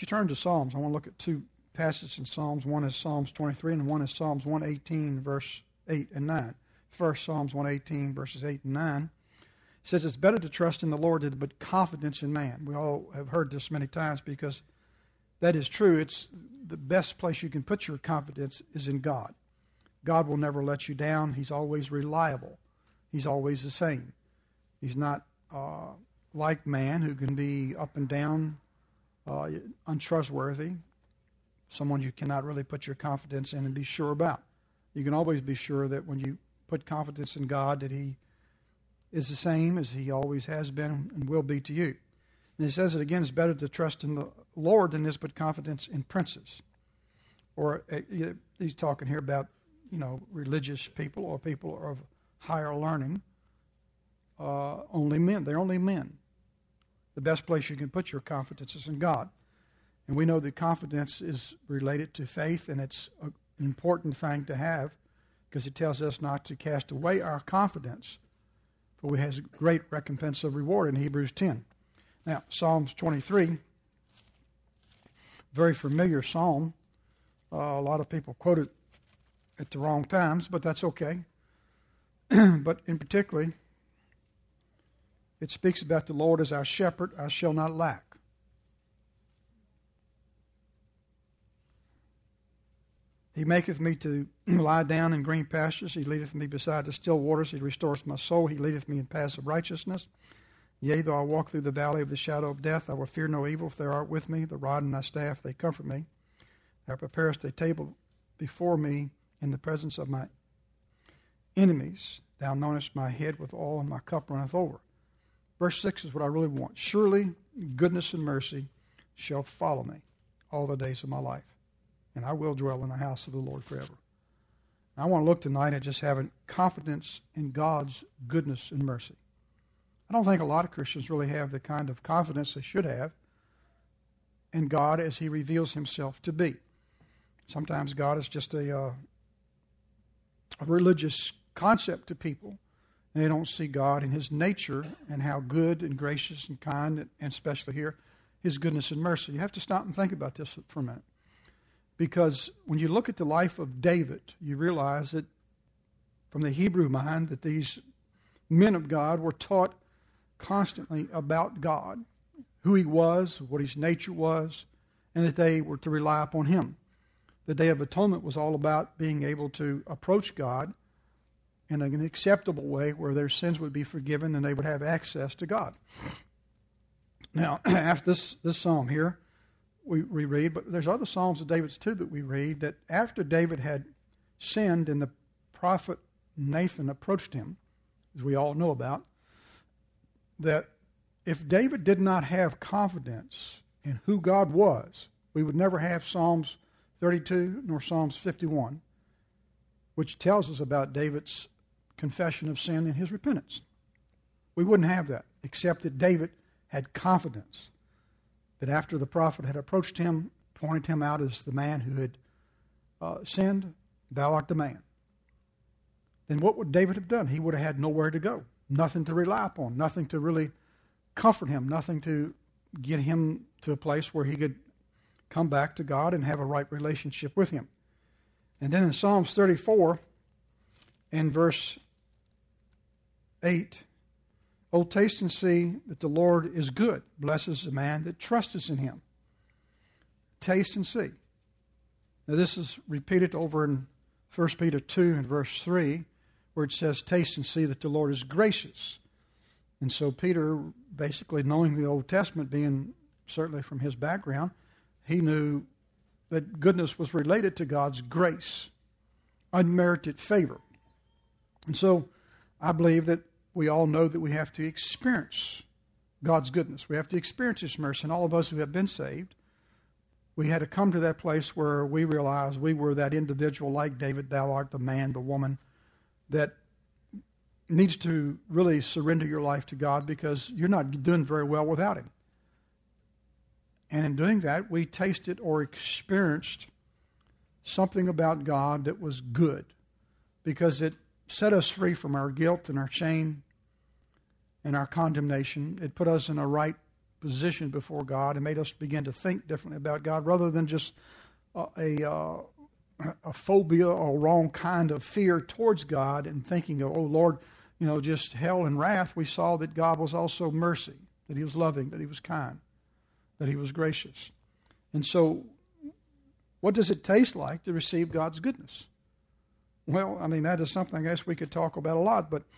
you turn to Psalms? I want to look at two passages in Psalms. One is Psalms 23 and one is Psalms 118, verse 8 and 9. First, Psalms 118, verses 8 and 9. It says, it's better to trust in the Lord than to put confidence in man. We all have heard this many times because that is true. It's the best place you can put your confidence is in God. God will never let you down. He's always reliable. He's always the same. He's not like man who can be up and down, untrustworthy, someone you cannot really put your confidence in and be sure about. You can always be sure that when you put confidence in God that He is the same as He always has been and will be to you. And He says it again, it's better to trust in the Lord than this, put confidence in princes. Or he's talking here about, religious people or people of higher learning. Only men. They're only men. The best place you can put your confidence is in God. And we know that confidence is related to faith, and it's an important thing to have because it tells us not to cast away our confidence, for He has a great recompense of reward in Hebrews 10. Now, Psalms 23, very familiar psalm. A lot of people quote it at the wrong times, but that's okay. But in particular, it speaks about the Lord as our shepherd, I shall not lack. He maketh me to lie down in green pastures. He leadeth me beside the still waters. He restoreth my soul. He leadeth me in paths of righteousness. Yea, though I walk through the valley of the shadow of death, I will fear no evil, if thou art with me. The rod and thy staff, they comfort me. Thou preparest a table before me in the presence of my enemies. Thou anointest my head with oil, and my cup runneth over. Verse 6 is what I really want. Surely goodness and mercy shall follow me all the days of my life, and I will dwell in the house of the Lord forever. I want to look tonight at just having confidence in God's goodness and mercy. I don't think a lot of Christians really have the kind of confidence they should have in God as He reveals Himself to be. Sometimes God is just a religious concept to people. And they don't see God in His nature and how good and gracious and kind, and especially here, His goodness and mercy. You have to stop and think about this for a minute. Because when you look at the life of David, you realize that from the Hebrew mind that these men of God were taught constantly about God, who He was, what His nature was, and that they were to rely upon Him. The Day of Atonement was all about being able to approach God in an acceptable way where their sins would be forgiven and they would have access to God. Now, after this psalm here, we read, but there's other psalms of David's too that we read, that after David had sinned and the prophet Nathan approached him, as we all know about, that if David did not have confidence in who God was, we would never have Psalms 32 nor Psalms 51, which tells us about David's confession of sin and his repentance. We wouldn't have that, except that David had confidence that after the prophet had approached him, pointed him out as the man who had sinned, thou art the man. Then what would David have done? He would have had nowhere to go, nothing to rely upon, nothing to really comfort him, nothing to get him to a place where he could come back to God and have a right relationship with Him. And then in Psalms 34 and verse 8, O taste and see that the Lord is good. Blessed is the man that trusteth in Him. Taste and see. Now this is repeated over in 1 Peter 2 and verse 3, where it says, taste and see that the Lord is gracious. And so Peter, basically knowing the Old Testament, being certainly from his background, he knew that goodness was related to God's grace, unmerited favor. And so I believe that we all know that we have to experience God's goodness. We have to experience His mercy. And all of us who have been saved, we had to come to that place where we realized we were that individual like David, thou art the man, the woman, that needs to really surrender your life to God because you're not doing very well without Him. And in doing that, we tasted or experienced something about God that was good because it set us free from our guilt and our shame and our condemnation. It put us in a right position before God and made us begin to think differently about God rather than just a phobia or wrong kind of fear towards God and thinking of, oh, Lord, just hell and wrath. We saw that God was also mercy, that he was loving, that he was kind, that he was gracious. And so what does it taste like to receive God's goodness? Well, that is something I guess we could talk about a lot, but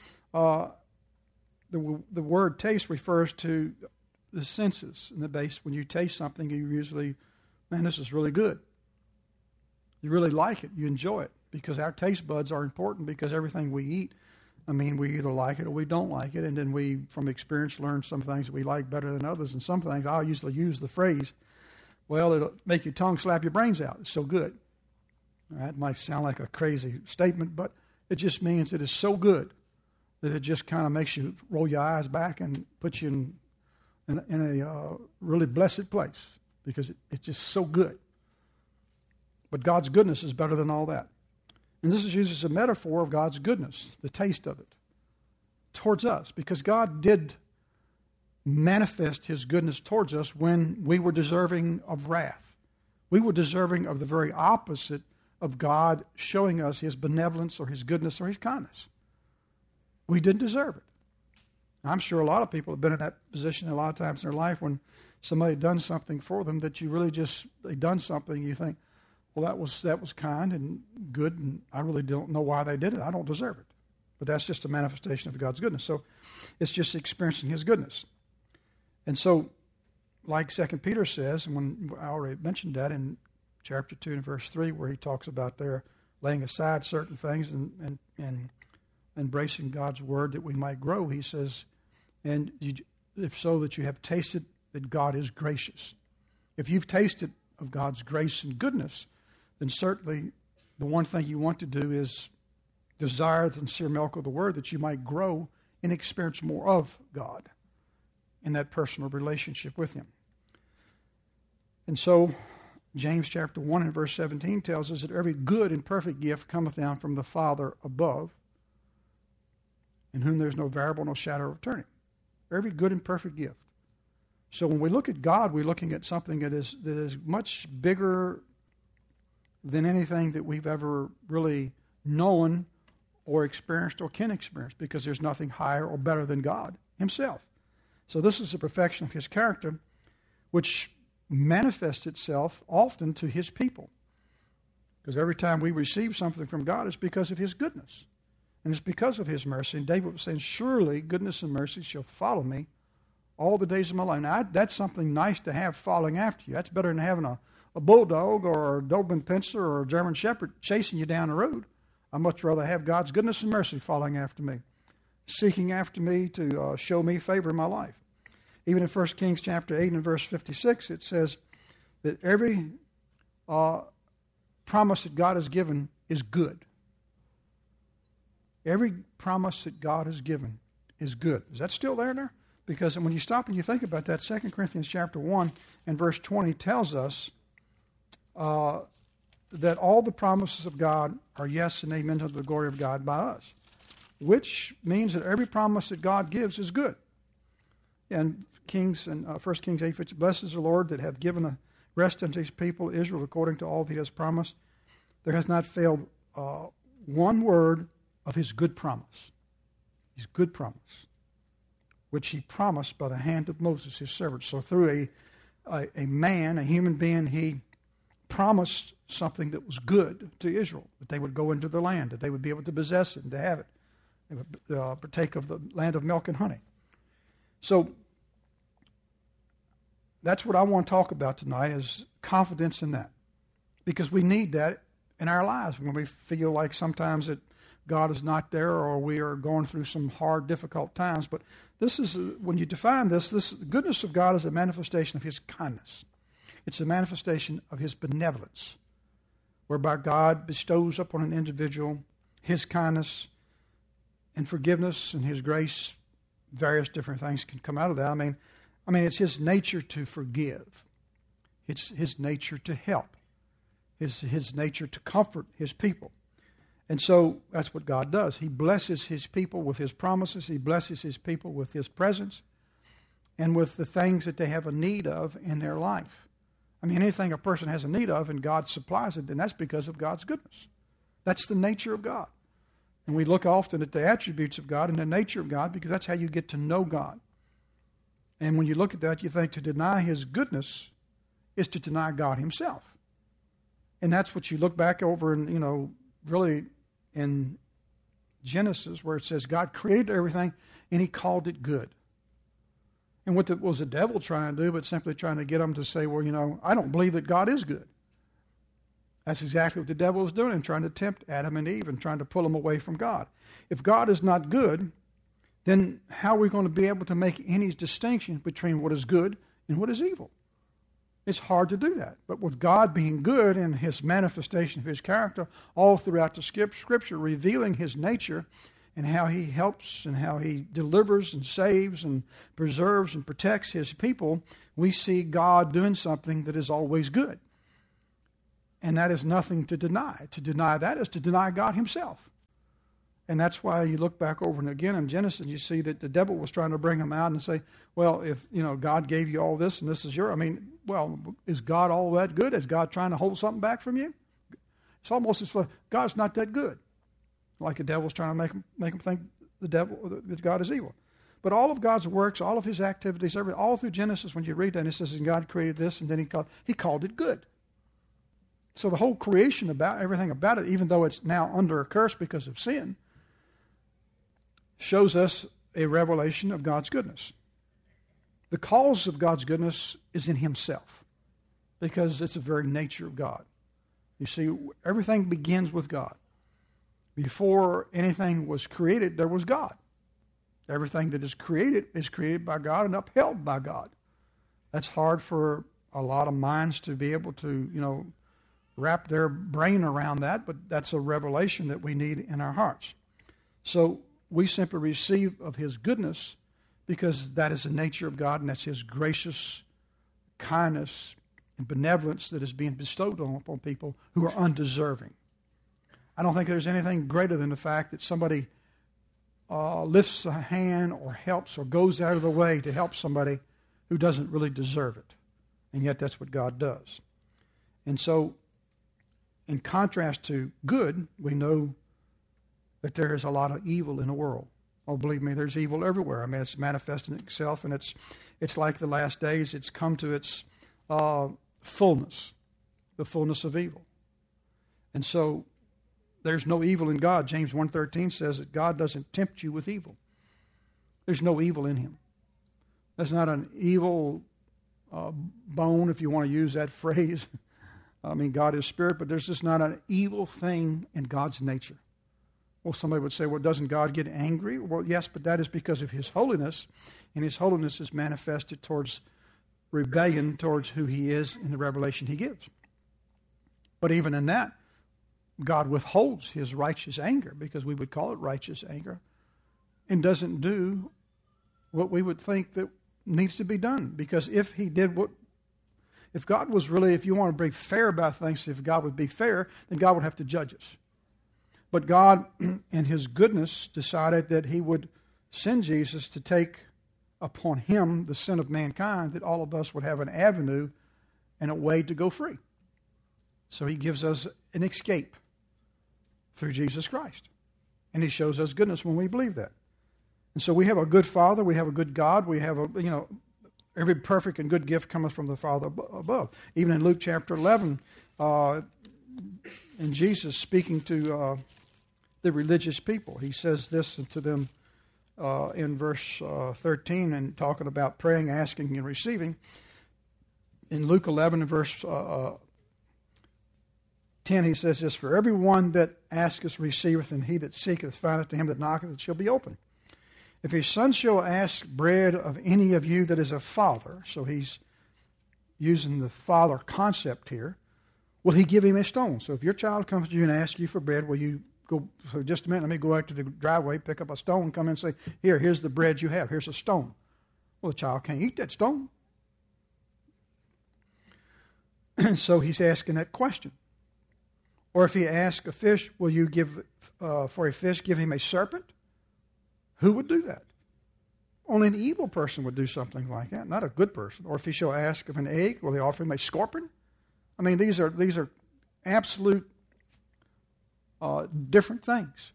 the word taste refers to the senses in the base. When you taste something, you usually, man, this is really good. You really like it. You enjoy it because our taste buds are important because everything we eat, we either like it or we don't like it. And then we, from experience, learn some things that we like better than others. And some things, I'll usually use the phrase, well, it'll make your tongue slap your brains out. It's so good. That might sound like a crazy statement, but it just means it is so good that it just kind of makes you roll your eyes back and put you in a really blessed place because it's just so good. But God's goodness is better than all that. And this is used as a metaphor of God's goodness, the taste of it, towards us. Because God did manifest his goodness towards us when we were deserving of wrath. We were deserving of the very opposite of God showing us his benevolence or his goodness or his kindness. We didn't deserve it. I'm sure a lot of people have been in that position a lot of times in their life when somebody had done something for them that you really they done something, you think, well, that was kind and good, and I really don't know why they did it. I don't deserve it. But that's just a manifestation of God's goodness. So it's just experiencing his goodness. And so, like 2 Peter says, and when I already mentioned that in chapter 2 and verse 3, where he talks about their laying aside certain things and embracing God's word that we might grow, he says, and if so that you have tasted that God is gracious. If you've tasted of God's grace and goodness, then certainly the one thing you want to do is desire the sincere milk of the word that you might grow and experience more of God in that personal relationship with him. And so James chapter 1 and verse 17 tells us that every good and perfect gift cometh down from the Father above, in whom there's no variable, no shadow of turning. Every good and perfect gift. So when we look at God, we're looking at something that is much bigger than anything that we've ever really known or experienced or can experience, because there's nothing higher or better than God himself. So this is the perfection of his character, which manifests itself often to his people. Because every time we receive something from God, it's because of his goodness. And it's because of his mercy. And David was saying, surely goodness and mercy shall follow me all the days of my life. Now, that's something nice to have following after you. That's better than having a bulldog or a Doberman Pinscher or a German Shepherd chasing you down the road. I'd much rather have God's goodness and mercy following after me, seeking after me to show me favor in my life. Even in 1 Kings chapter 8 and verse 56, it says that every promise that God has given is good. Every promise that God has given is good. Is that still there? Because when you stop and you think about that, 2 Corinthians chapter 1 and verse 20 tells us that all the promises of God are yes and amen to the glory of God by us, which means that every promise that God gives is good. And 1 Kings 8, blesses the Lord that hath given a rest unto his people Israel according to all that he has promised. There has not failed one word of his good promise. His good promise, which he promised by the hand of Moses, his servant. So through a man, a human being, he promised something that was good to Israel, that they would go into the land, that they would be able to possess it and to have it. They would partake of the land of milk and honey. So that's what I want to talk about tonight, is confidence in that. Because we need that in our lives when we feel like sometimes that God is not there or we are going through some hard, difficult times. But this is, when you define this, the goodness of God is a manifestation of his kindness. It's a manifestation of his benevolence, whereby God bestows upon an individual his kindness and forgiveness and his grace. Various different things can come out of that. I mean, it's his nature to forgive. It's his nature to help. It's his nature to comfort his people. And so that's what God does. He blesses his people with his promises. He blesses his people with his presence. and with the things that they have a need of in their life. I mean, anything a person has a need of and God supplies it, then that's because of God's goodness. That's the nature of God. And we look often at the attributes of God and the nature of God because that's how you get to know God. And when you look at that, you think to deny His goodness is to deny God Himself. And that's what you look back over and, really in Genesis where it says God created everything and He called it good. And what was the devil trying to do but simply trying to get them to say, well, I don't believe that God is good. That's exactly what the devil was doing, trying to tempt Adam and Eve and trying to pull them away from God. If God is not good, then how are we going to be able to make any distinction between what is good and what is evil? It's hard to do that. But with God being good and His manifestation of His character all throughout the Scripture, revealing His nature and how He helps and how He delivers and saves and preserves and protects His people, we see God doing something that is always good. And that is nothing to deny. To deny that is to deny God Himself. And that's why you look back over and again in Genesis, you see that the devil was trying to bring them out and say, well, if God gave you all this and this is is God all that good? Is God trying to hold something back from you? It's almost as if God's not that good. Like the devil's trying to make them think that God is evil. But all of God's works, all of His activities, all through Genesis, when you read that, it says, and God created this, and then He called it good. So the whole creation everything about it, even though it's now under a curse because of sin, shows us a revelation of God's goodness. The cause of God's goodness is in Himself because it's the very nature of God. You see, everything begins with God. Before anything was created, there was God. Everything that is created by God and upheld by God. That's hard for a lot of minds to be able to, wrap their brain around that, but that's a revelation that we need in our hearts. So we simply receive of His goodness because that is the nature of God, and that's His gracious kindness and benevolence that is being bestowed upon people who are undeserving. I don't think there's anything greater than the fact that somebody lifts a hand or helps or goes out of the way to help somebody who doesn't really deserve it. And yet that's what God does. And so, in contrast to good, we know that there is a lot of evil in the world. Oh, believe me, there's evil everywhere. I mean, it's manifesting itself, and it's like the last days. It's come to its fullness, the fullness of evil. And so there's no evil in God. James 1:13 says that God doesn't tempt you with evil. There's no evil in Him. There's not an evil bone, if you want to use that phrase. I mean, God is spirit, but there's just not an evil thing in God's nature. Well, somebody would say, well, doesn't God get angry? Well, yes, but that is because of His holiness, and His holiness is manifested towards rebellion towards who He is in the revelation He gives. But even in that, God withholds His righteous anger, because we would call it righteous anger, and doesn't do what we would think that needs to be done. Because if God was really, if you want to be fair about things, if God would be fair, then God would have to judge us. But God, in His goodness, decided that He would send Jesus to take upon Him the sin of mankind, that all of us would have an avenue and a way to go free. So He gives us an escape through Jesus Christ. And He shows us goodness when we believe that. And so we have a good Father, we have a good God, we have every perfect and good gift cometh from the Father above. Even in Luke chapter 11, and Jesus speaking to the religious people, He says this to them in verse 13, and talking about praying, asking, and receiving. In Luke 11 and verse 10, He says this, for everyone that asketh receiveth, and he that seeketh findeth, to him that knocketh it shall be opened. If his son shall ask bread of any of you that is a father, so he's using the father concept here, will he give him a stone? So if your child comes to you and asks you for bread, will you go, so just a minute, let me go out to the driveway, pick up a stone, come in and say, here's the bread you have, here's a stone. Well, the child can't eat that stone. And so he's asking that question. Or if he asks a fish, will you give, for a fish, give him a serpent? Who would do that? only an evil person would do something like that, not a good person. Or if he shall ask of an egg, will they offer him a scorpion? I mean, these are absolute different things.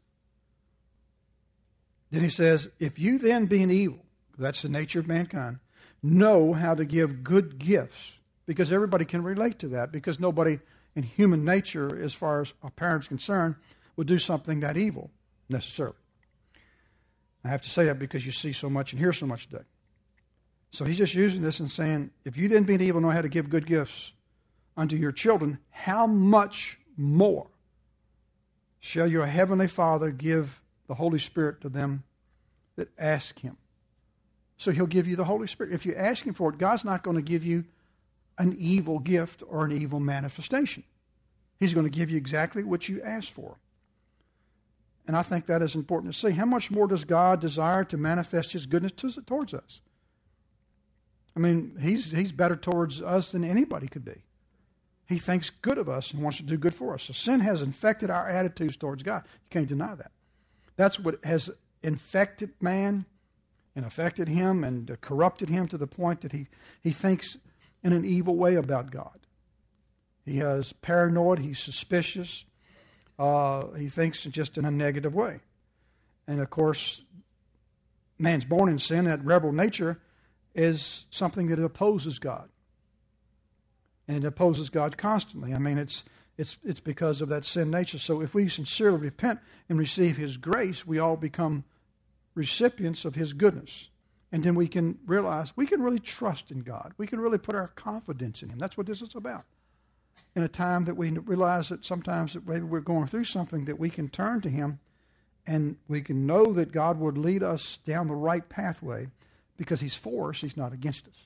Then he says, if you then being evil, that's the nature of mankind, know how to give good gifts, because everybody can relate to that, because nobody in human nature, as far as a parent's concerned, would do something that evil necessarily. I have to say that because you see so much and hear so much today. So he's just using this and saying, if you then being evil know how to give good gifts unto your children, how much more shall your heavenly Father give the Holy Spirit to them that ask him? So he'll give you the Holy Spirit. If you ask him for it, God's not going to give you an evil gift or an evil manifestation. He's going to give you exactly what you ask for. And I think that is important to see. How much more does God desire to manifest his goodness towards us? I mean, he's better towards us than anybody could be. He thinks good of us and wants to do good for us. So sin has infected our attitudes towards God. You can't deny that. That's what has infected man and affected him and corrupted him to the point that he thinks in an evil way about God. He is paranoid. He's suspicious. He thinks just in a negative way. And of course, man's born in sin. That rebel nature is something that opposes God. And it opposes God constantly. I mean, it's because of that sin nature. So if we sincerely repent and receive his grace, we all become recipients of his goodness. And then we can realize we can really trust in God. We can really put our confidence in him. That's what this is about. In a time that we realize that sometimes that maybe we're going through something, that we can turn to him and we can know that God would lead us down the right pathway because he's for us, he's not against us.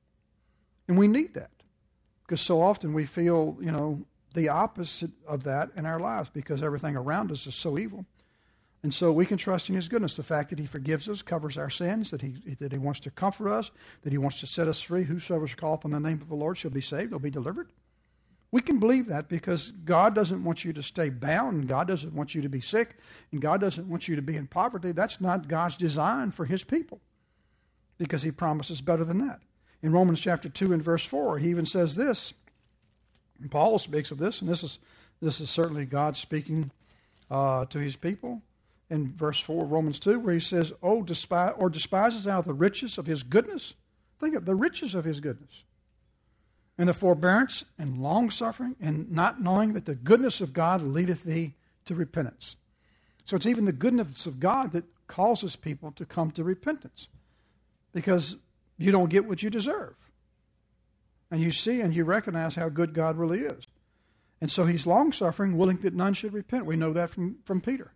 And we need that because so often we feel, the opposite of that in our lives because everything around us is so evil. And so we can trust in his goodness. The fact that he forgives us, covers our sins, that he wants to comfort us, that he wants to set us free. Whosoever shall call upon the name of the Lord shall be saved, will be delivered. We can believe that because God doesn't want you to stay bound, and God doesn't want you to be sick, and God doesn't want you to be in poverty. That's not God's design for his people because he promises better than that. In Romans chapter 2 and verse 4, he even says this, and Paul speaks of this, and this is certainly God speaking to his people. In verse 4 of Romans 2, where he says, despises thou the riches of his goodness? Think of the riches of his goodness. And the forbearance and long-suffering, and not knowing that the goodness of God leadeth thee to repentance. So it's even the goodness of God that causes people to come to repentance. Because you don't get what you deserve. And you see and you recognize how good God really is. And so he's long-suffering, willing that none should repent. We know that from Peter.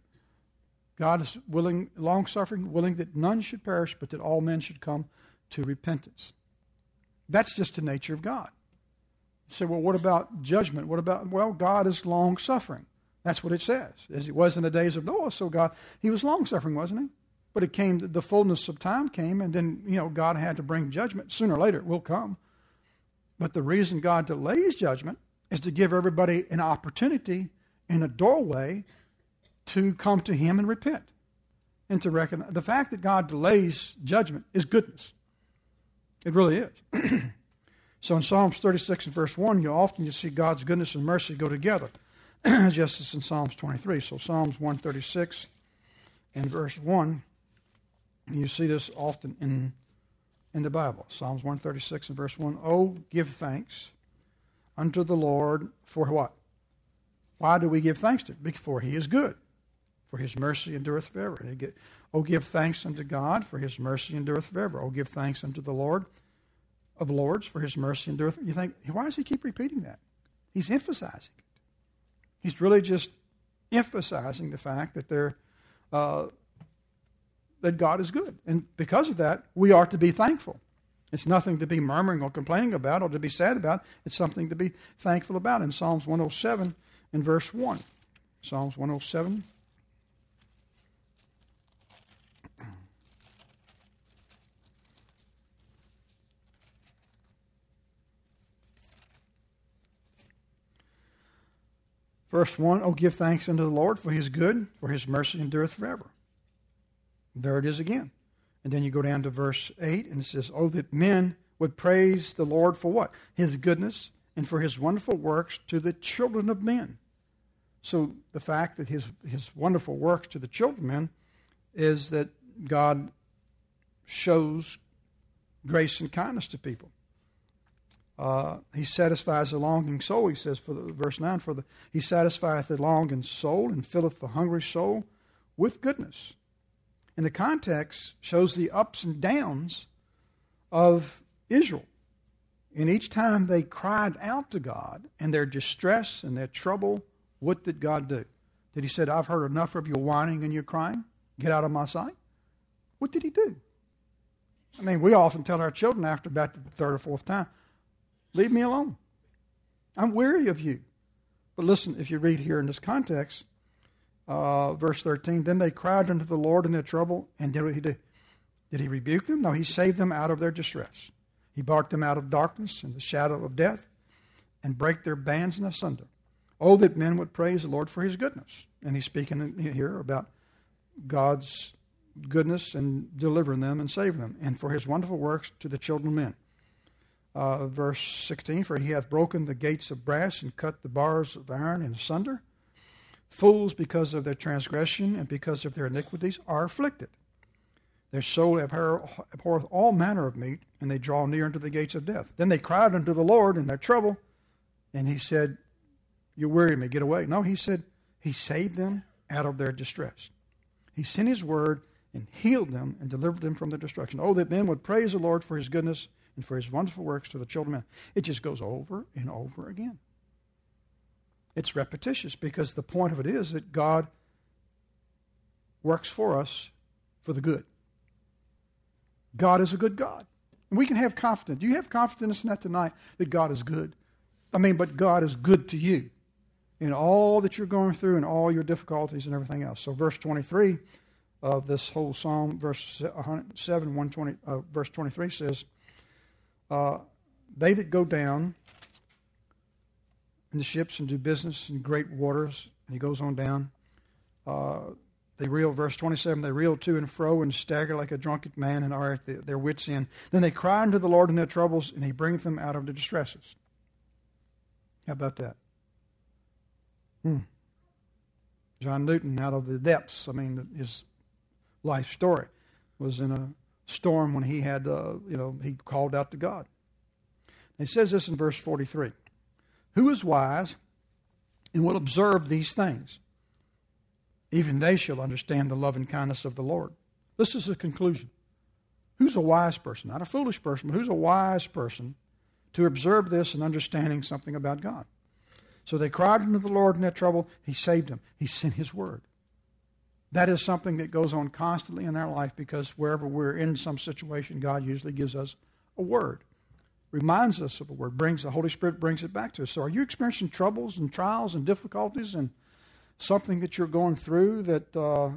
God is willing, long-suffering, willing that none should perish, but that all men should come to repentance. That's just the nature of God. You say, well, what about judgment? Well, God is long-suffering. That's what it says. As it was in the days of Noah, so God, he was long-suffering, wasn't he? But it came, the fullness of time came, and then, God had to bring judgment. Sooner or later, it will come. But the reason God delays judgment is to give everybody an opportunity in a doorway to come to him and repent. And to recognize the fact that God delays judgment is goodness. It really is. So in Psalms 36 and verse 1, you see God's goodness and mercy go together, just as in Psalms 23. So Psalms 136 and verse 1, you see this often in the Bible. Psalms 136 and verse 1, Oh, give thanks unto the Lord for what? Why do we give thanks to him? For he is good, for his mercy endureth forever. Oh, give thanks unto God, for his mercy endureth forever. Oh, give thanks unto the Lord of lords, for his mercy endureth. You think, why does he keep repeating that? He's emphasizing it. He's really just emphasizing the fact that that God is good. And because of that, we are to be thankful. It's nothing to be murmuring or complaining about or to be sad about. It's something to be thankful about. In Psalms 107 and verse 1. Psalms 107. Verse 1, Oh, give thanks unto the Lord, for he is good, for his mercy endureth forever. There it is again. And then you go down to verse 8, and it says, oh, that men would praise the Lord for what? His goodness and for his wonderful works to the children of men. So the fact that his wonderful works to the children of men is that God shows grace and kindness to people. He satisfies the longing soul, he says, verse 9, he satisfieth the longing soul and filleth the hungry soul with goodness. And the context shows the ups and downs of Israel. And each time they cried out to God in their distress and their trouble, what did God do? Did he say, I've heard enough of your whining and your crying? Get out of my sight? What did he do? I mean, we often tell our children after about the third or fourth time, leave me alone. I'm weary of you. But listen, if you read here in this context, verse 13, then they cried unto the Lord in their trouble, and did what he do? Did he rebuke them? No, he saved them out of their distress. He brought them out of darkness and the shadow of death and break their bands in asunder. Oh, that men would praise the Lord for his goodness. And he's speaking here about God's goodness and delivering them and saving them, and for his wonderful works to the children of men. Verse 16, for he hath broken the gates of brass and cut the bars of iron in asunder. Fools, because of their transgression and because of their iniquities, are afflicted. Their soul abhorreth all manner of meat, and they draw near unto the gates of death. Then they cried unto the Lord in their trouble, and he said, you weary me, get away. No, he said, he saved them out of their distress. He sent his word and healed them and delivered them from their destruction. Oh, that men would praise the Lord for his goodness and for his wonderful works to the children of men. It just goes over and over again. It's repetitious because the point of it is that God works for us for the good. God is a good God. And we can have confidence. Do you have confidence in that tonight that God is good? But God is good to you in all that you're going through and all your difficulties and everything else. So verse 23 of this whole psalm, verse 23 says, they that go down in the ships and do business in great waters, and he goes on down, they reel, verse 27, they reel to and fro and stagger like a drunken man and are at their wits' end. Then they cry unto the Lord in their troubles, and he bringeth them out of their distresses. How about that? John Newton, out of the depths, his life story was in a storm when he had, he called out to God. And he says this in verse 43. Who is wise and will observe these things? Even they shall understand the love and kindness of the Lord. This is the conclusion. Who's a wise person? Not a foolish person, but who's a wise person to observe this and understanding something about God? So they cried unto the Lord in their trouble. He saved them. He sent his word. That is something that goes on constantly in our life because wherever we're in some situation, God usually gives us a word. Reminds us of a word. The Holy Spirit brings it back to us. So are you experiencing troubles and trials and difficulties and something that you're going through that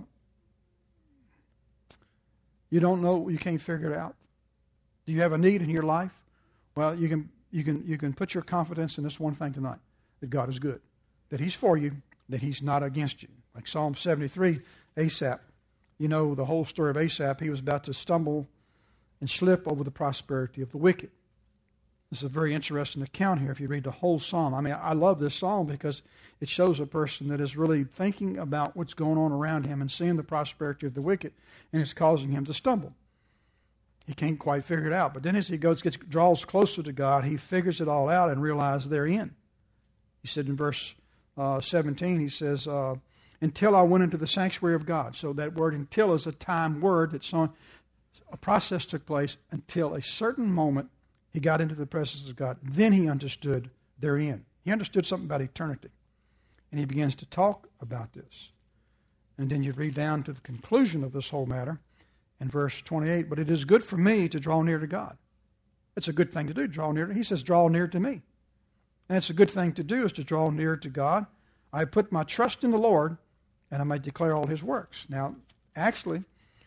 you don't know, you can't figure it out? Do you have a need in your life? Well, you can put your confidence in this one thing tonight, that God is good, that he's for you, that he's not against you. Like Psalm 73, Asaph, you know the whole story of Asaph. He was about to stumble and slip over the prosperity of the wicked. This is a very interesting account here if you read the whole psalm. I love this psalm because it shows a person that is really thinking about what's going on around him and seeing the prosperity of the wicked, and it's causing him to stumble. He can't quite figure it out. But then as he draws closer to God, he figures it all out and realizes they're in. He said in verse 17, he says, until I went into the sanctuary of God. So that word until is a time word. A process took place until a certain moment he got into the presence of God. Then he understood their end. He understood something about eternity. And he begins to talk about this. And then you read down to the conclusion of this whole matter in verse 28. But it is good for me to draw near to God. It's a good thing to do, draw near. He says, draw near to me. And it's a good thing to do is to draw near to God. I put my trust in the Lord, and I may declare all his works. Now, actually,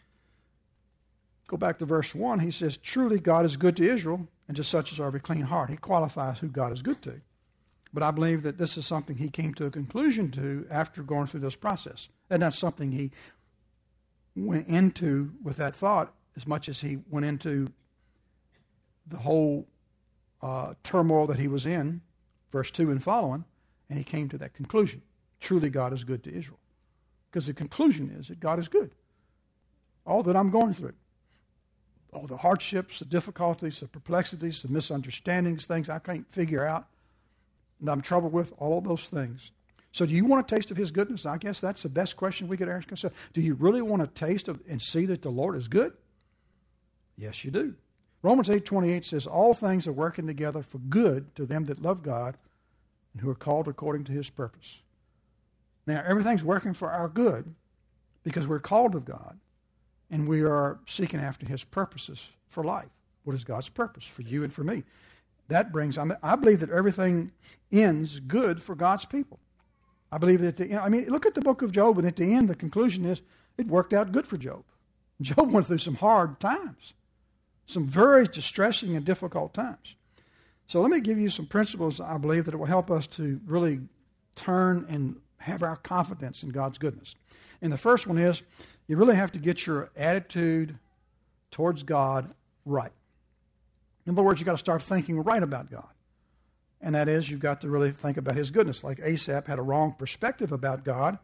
go back to verse 1. He says, truly God is good to Israel, and to such as are of a clean heart. He qualifies who God is good to. But I believe that this is something he came to a conclusion to after going through this process. And that's something he went into with that thought as much as he went into the whole turmoil that he was in, verse 2 and following, and he came to that conclusion. Truly God is good to Israel. Because the conclusion is that God is good. All that I'm going through, all the hardships, the difficulties, the perplexities, the misunderstandings, things I can't figure out, and I'm troubled with, all of those things. So do you want a taste of his goodness? I guess that's the best question we could ask ourselves. Do you really want to taste of and see that the Lord is good? Yes, you do. Romans 8:28 says, all things are working together for good to them that love God and who are called according to his purpose. Now, everything's working for our good because we're called of God and we are seeking after his purposes for life. What is God's purpose for you and for me? That brings, I believe that everything ends good for God's people. I believe that, look at the book of Job, and at the end, the conclusion is it worked out good for Job. Job went through some hard times, some very distressing and difficult times. So let me give you some principles, I believe, that will help us to really turn and have our confidence in God's goodness. And the first one is you really have to get your attitude towards God right. In other words, you've got to start thinking right about God. And that is, you've got to really think about his goodness. Like Asaph had a wrong perspective about God,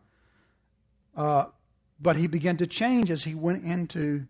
but he began to change as he went into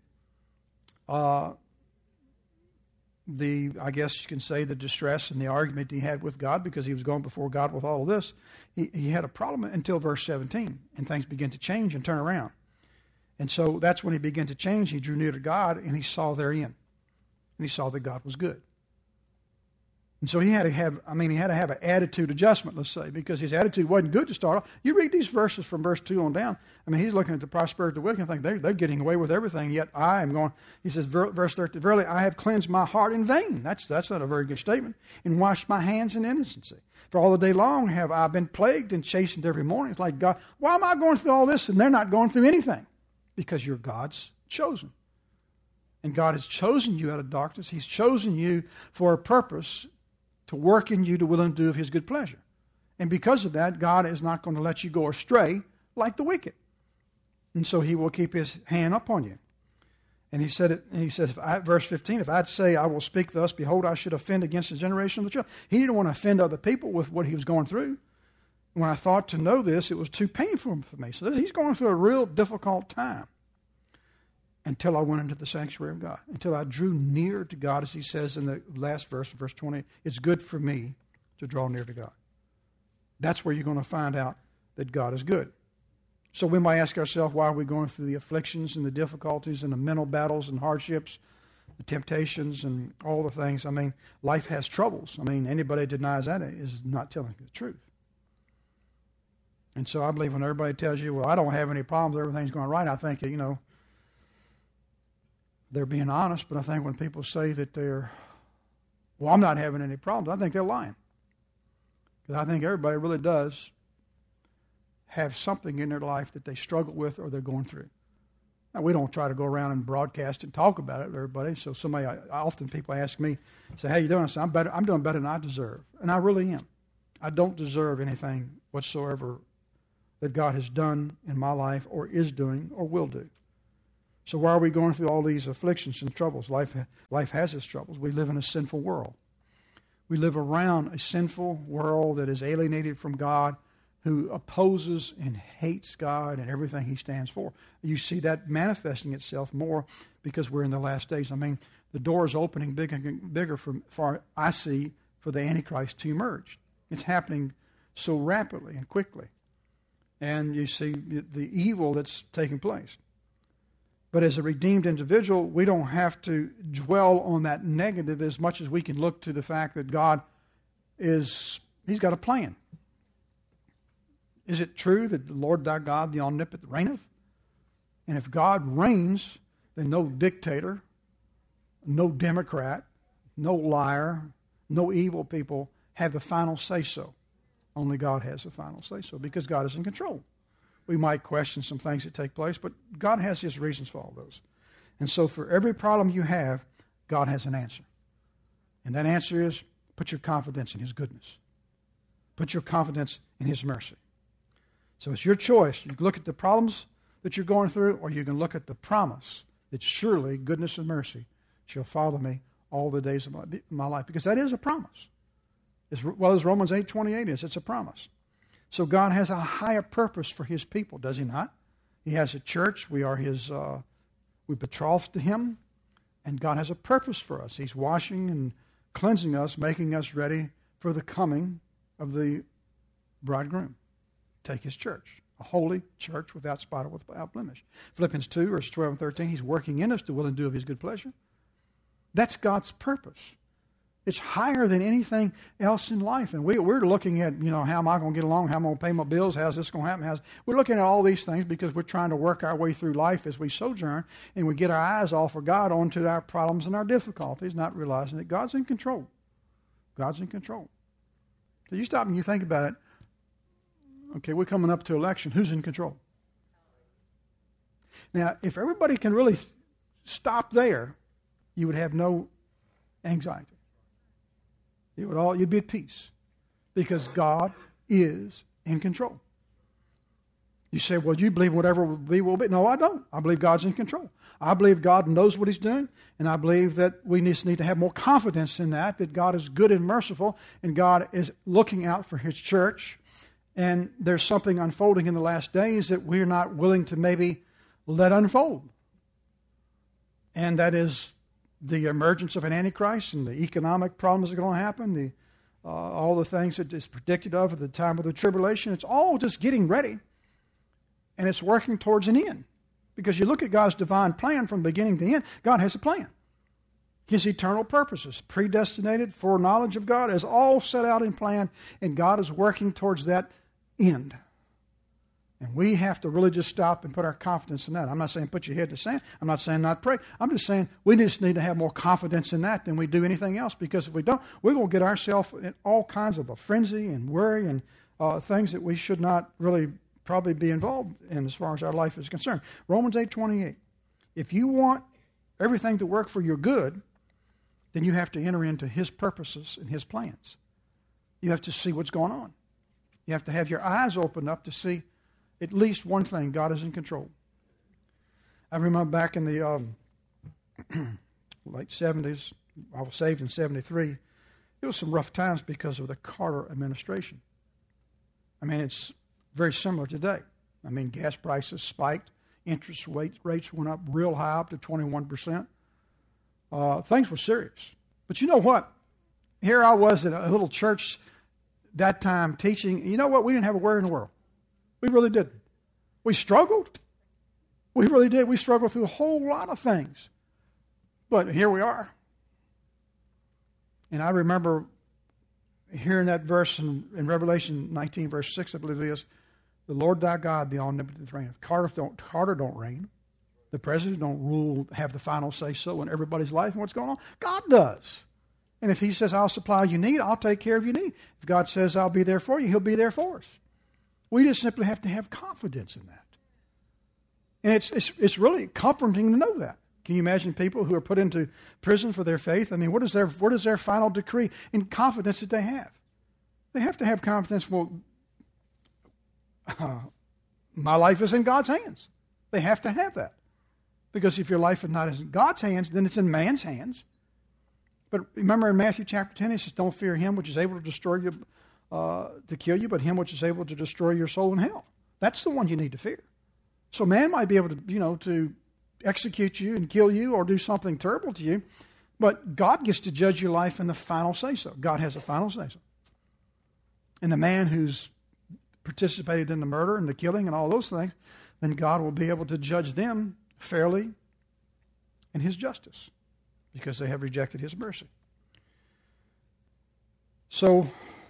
I guess you can say, the distress and the argument he had with God, because he was going before God with all of this. He had a problem until verse 17, and things began to change and turn around. And so that's when he began to change. He drew near to God, and he saw therein. And he saw that God was good. And so he had to have an attitude adjustment, let's say, because his attitude wasn't good to start off. You read these verses from verse 2 on down. He's looking at the prosperity of the wicked and thinking, they're getting away with everything, yet I am going. He says, verse 13, verily I have cleansed my heart in vain. That's not a very good statement. And washed my hands in innocency. For all the day long have I been plagued and chastened every morning. It's like, God, why am I going through all this and they're not going through anything? Because you're God's chosen. And God has chosen you out of darkness. He's chosen you for a purpose, to work in you to will and do of his good pleasure. And because of that, God is not going to let you go astray like the wicked. And so he will keep his hand upon you. And he said it, and he says, verse 15, if I'd say I will speak thus, behold, I should offend against the generation of the children. He didn't want to offend other people with what he was going through. When I thought to know this, it was too painful for me. So he's going through a real difficult time. Until I went into the sanctuary of God, until I drew near to God, as he says in the last verse, verse 20, it's good for me to draw near to God. That's where you're going to find out that God is good. So we might ask ourselves, why are we going through the afflictions and the difficulties and the mental battles and hardships, the temptations and all the things? Life has troubles. Anybody denies that is not telling the truth. And so I believe when everybody tells you, well, I don't have any problems, everything's going right, I think, they're being honest. But I think when people say that I'm not having any problems, I think they're lying. Because I think everybody really does have something in their life that they struggle with or they're going through. Now, we don't try to go around and broadcast and talk about it to everybody. So often people ask me, say, how you doing? I say, I'm doing better than I deserve. And I really am. I don't deserve anything whatsoever that God has done in my life or is doing or will do. So why are we going through all these afflictions and troubles? Life has its troubles. We live in a sinful world. We live around a sinful world that is alienated from God, who opposes and hates God and everything he stands for. You see that manifesting itself more because we're in the last days. The door is opening bigger and bigger for I see for the Antichrist to emerge. It's happening so rapidly and quickly. And you see the evil that's taking place. But as a redeemed individual, we don't have to dwell on that negative as much as we can look to the fact that God he's got a plan. Is it true that the Lord thy God, the omnipotent, reigneth? And if God reigns, then no dictator, no Democrat, no liar, no evil people have the final say-so. Only God has the final say-so because God is in control. We might question some things that take place, but God has his reasons for all those. And so for every problem you have, God has an answer. And that answer is, put your confidence in his goodness. Put your confidence in his mercy. So it's your choice. You can look at the problems that you're going through, or you can look at the promise that surely goodness and mercy shall follow me all the days of my life. Because that is a promise. As well as Romans 8:28 is, it's a promise. So God has a higher purpose for his people, does he not? He has a church. We are we betrothed to him. And God has a purpose for us. He's washing and cleansing us, making us ready for the coming of the bridegroom. Take his church, a holy church without spot or without blemish. Philippians 2, verse 12 and 13, he's working in us to will and do of his good pleasure. That's God's purpose. It's higher than anything else in life. And we're looking at, how am I going to get along? How am I going to pay my bills? How's this going to happen? We're looking at all these things because we're trying to work our way through life as we sojourn, and we get our eyes off of God onto our problems and our difficulties, not realizing that God's in control. God's in control. So you stop and you think about it. Okay, we're coming up to election. Who's in control? Now, if everybody can really stop there, you would have no anxiety. You'd be at peace because God is in control. You say, well, you believe whatever will be, will be. No, I don't. I believe God's in control. I believe God knows what he's doing, and I believe that we just need to have more confidence in that God is good and merciful, and God is looking out for his church, and there's something unfolding in the last days that we're not willing to maybe let unfold. And that is the emergence of an Antichrist and the economic problems that are going to happen, all the things that is predicted of at the time of the tribulation. It's all just getting ready, and it's working towards an end. Because you look at God's divine plan from beginning to end, God has a plan. His eternal purposes, predestinated, foreknowledge of God, is all set out in plan, and God is working towards that end. And we have to really just stop and put our confidence in that. I'm not saying put your head to the sand. I'm not saying not pray. I'm just saying we just need to have more confidence in that than we do anything else. Because if we don't, we're going to get ourselves in all kinds of a frenzy and worry and things that we should not really probably be involved in as far as our life is concerned. Romans 8:28. If you want everything to work for your good, then you have to enter into his purposes and his plans. You have to see what's going on. You have to have your eyes opened up to see at least one thing: God is in control. I remember back in the late 70s, I was saved in 73. It was some rough times because of the Carter administration. I mean, it's very similar today. I mean, gas prices spiked. Interest rates went up real high, up to 21%. Things were serious. But you know what? Here I was at a little church that time teaching. You know what? We didn't have a worry in the world. We really didn't. We struggled. We really did. We struggled through a whole lot of things. But here we are. And I remember hearing that verse in Revelation 19, verse 6, I believe it is. The Lord thy God, the omnipotent reigneth. Carter don't reign. The president don't rule, have the final say-so in everybody's life and what's going on. God does. And if he says, I'll supply your need, I'll take care of your need. If God says, I'll be there for you, he'll be there for us. We just simply have to have confidence in that. And it's really comforting to know that. Can you imagine people who are put into prison for their faith? I mean, what is their final decree and confidence that they have? They have to have confidence, well, my life is in God's hands. They have to have that. Because if your life is not in God's hands, then it's in man's hands. But remember in Matthew chapter 10, it says, don't fear him which is able to destroy you, to kill you, but him which is able to destroy your soul in hell. That's the one you need to fear. So man might be able to, to execute you and kill you or do something terrible to you, but God gets to judge your life in the final say-so. God has a final say-so. And the man who's participated in the murder and the killing and all those things, then God will be able to judge them fairly in his justice because they have rejected his mercy. So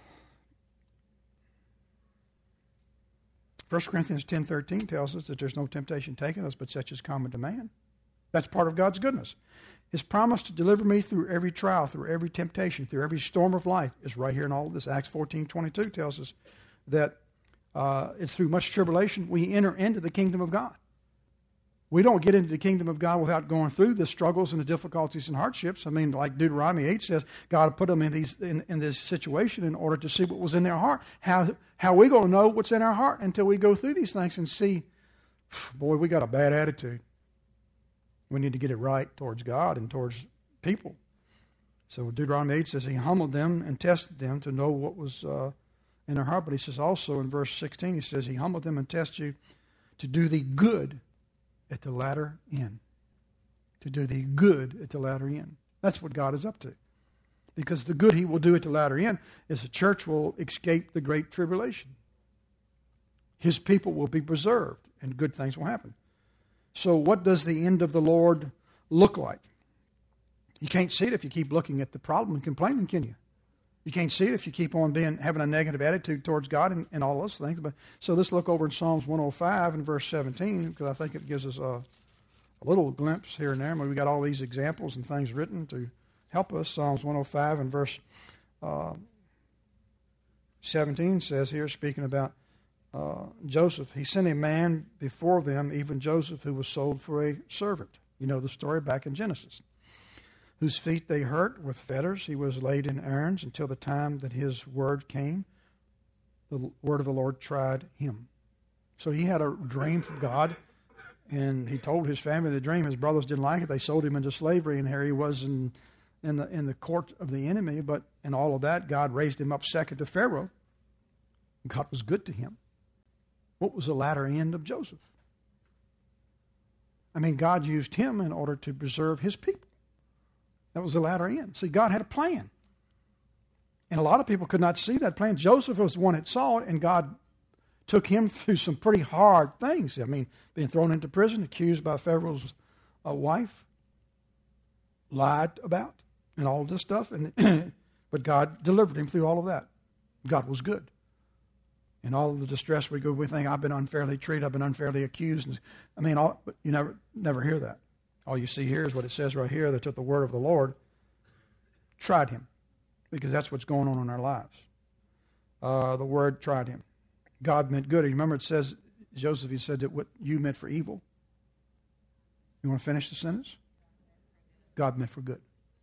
1 Corinthians 10:13 tells us that there's no temptation taken us but such as common to man. That's part of God's goodness. His promise to deliver me through every trial, through every temptation, through every storm of life is right here in all of this. Acts 14:22 tells us that it's through much tribulation we enter into the kingdom of God. We don't get into the kingdom of God without going through the struggles and the difficulties and hardships. I mean, like Deuteronomy 8 says, God put them in this situation in order to see what was in their heart. How are we going to know what's in our heart until we go through these things and see, boy, we got a bad attitude. We need to get it right towards God and towards people. So Deuteronomy 8 says he humbled them and tested them to know what was in their heart. But he says also in verse 16, he says he humbled them and tested you to do the good at the latter end. To do the good at the latter end. That's what God is up to. Because the good he will do at the latter end is the church will escape the great tribulation. His people will be preserved and good things will happen. So what does the end of the Lord look like? You can't see it if you keep looking at the problem and complaining, can you? You can't see it if you keep on having a negative attitude towards God and all those things. But so let's look over in Psalms 105 and verse 17, because I think it gives us a little glimpse here and there. I mean, we got all these examples and things written to help us. Psalms 105 and verse 17 says here, speaking about Joseph, he sent a man before them, even Joseph, who was sold for a servant. You know the story back in Genesis. Whose feet they hurt with fetters. He was laid in irons until the time that his word came. The word of the Lord tried him. So he had a dream from God, and he told his family the dream. His brothers didn't like it. They sold him into slavery, and here he was in the court of the enemy. But in all of that, God raised him up second to Pharaoh. God was good to him. What was the latter end of Joseph? I mean, God used him in order to preserve his people. That was the latter end. See, God had a plan. And a lot of people could not see that plan. Joseph was the one that saw it, and God took him through some pretty hard things. I mean, being thrown into prison, accused by Pharaoh's wife, lied about, and all this stuff. But God delivered him through all of that. God was good. In all of the distress we think, I've been unfairly treated, I've been unfairly accused. I mean, but you never hear that. All you see here is what it says right here, that took the word of the Lord, tried him, because that's what's going on in our lives. The word tried him. God meant good. Remember it says, Joseph, he said that what you meant for evil. You want to finish the sentence? God meant for good.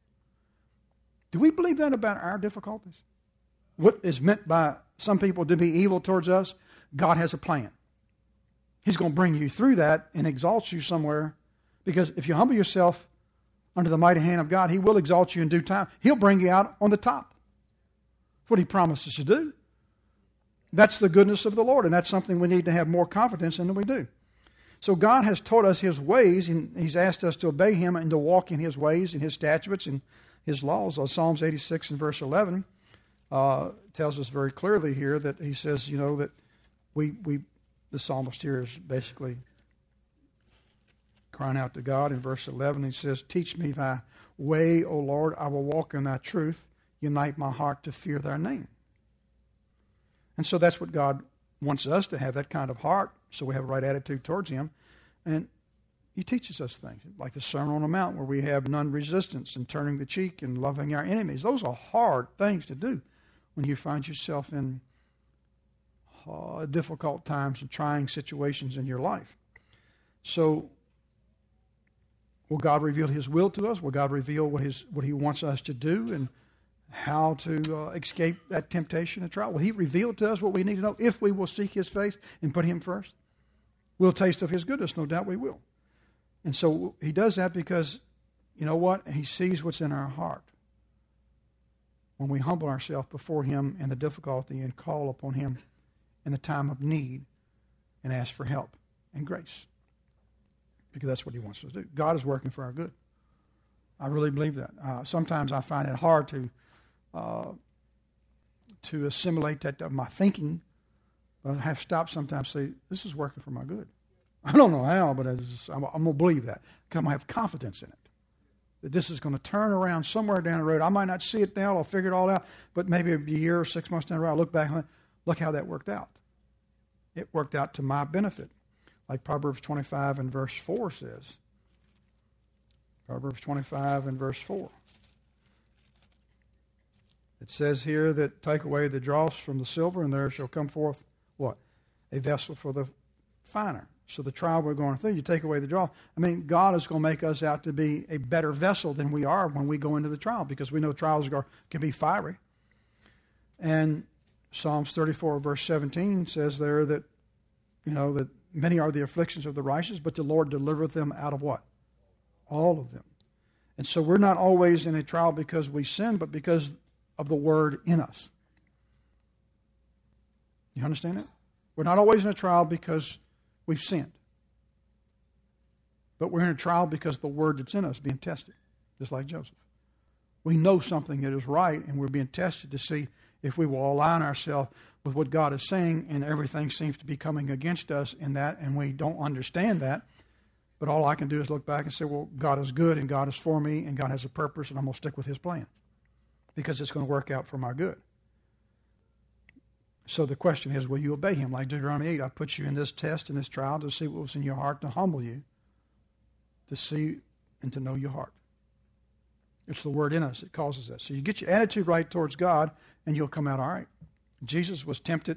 Do we believe that about our difficulties? What is meant by some people to be evil towards us, God has a plan. He's going to bring you through that and exalt you somewhere. Because if you humble yourself under the mighty hand of God, He will exalt you in due time. He'll bring you out on the top. That's what He promises to do. That's the goodness of the Lord, and that's something we need to have more confidence in than we do. So God has taught us His ways, and He's asked us to obey Him and to walk in His ways and His statutes and His laws. Psalms 86 and verse 11 tells us very clearly here that He says, that the psalmist here is basically crying out to God. In verse 11, he says, teach me thy way, O Lord. I will walk in thy truth. Unite my heart to fear thy name. And so that's what God wants us to have, that kind of heart, so we have a right attitude towards Him. And He teaches us things, like the Sermon on the Mount, where we have non-resistance and turning the cheek and loving our enemies. Those are hard things to do when you find yourself in difficult times and trying situations in your life. So, will God reveal His will to us? Will God reveal what He wants us to do and how to escape that temptation and trial? Will He reveal to us what we need to know if we will seek His face and put Him first? We'll taste of His goodness, no doubt we will. And so He does that because, you know what? He sees what's in our heart. When we humble ourselves before Him in the difficulty and call upon Him in the time of need and ask for help and grace. Because that's what He wants us to do. God is working for our good. I really believe that. Sometimes I find it hard to assimilate that of my thinking, but I have to stop sometimes and say, this is working for my good. I don't know how, but I'm going to believe that. Because I have confidence in it. That this is going to turn around somewhere down the road. I might not see it now, I'll figure it all out, but maybe a year or 6 months down the road, I'll look back and look how that worked out. It worked out to my benefit. Like Proverbs 25 and verse 4 says. Proverbs 25 and verse 4. It says here that take away the dross from the silver, and there shall come forth what? A vessel for the finer. So the trial we're going through, you take away the dross. I mean, God is going to make us out to be a better vessel than we are when we go into the trial, because we know trials can be fiery. And Psalms 34 verse 17 says there that, that many are the afflictions of the righteous, but the Lord delivereth them out of what? All of them. And so we're not always in a trial because we sin, but because of the Word in us. You understand that? We're not always in a trial because we've sinned. But we're in a trial because the Word that's in us is being tested, just like Joseph. We know something that is right, and we're being tested to see if we will align ourselves with what God is saying, and everything seems to be coming against us in that, and we don't understand that. But all I can do is look back and say, well, God is good, and God is for me, and God has a purpose, and I'm going to stick with His plan because it's going to work out for my good. So the question is, will you obey Him? Like Deuteronomy 8, I put you in this test, in this trial, to see what was in your heart, to humble you, to see and to know your heart. It's the Word in us that causes that. So you get your attitude right towards God, and you'll come out all right. Jesus was tempted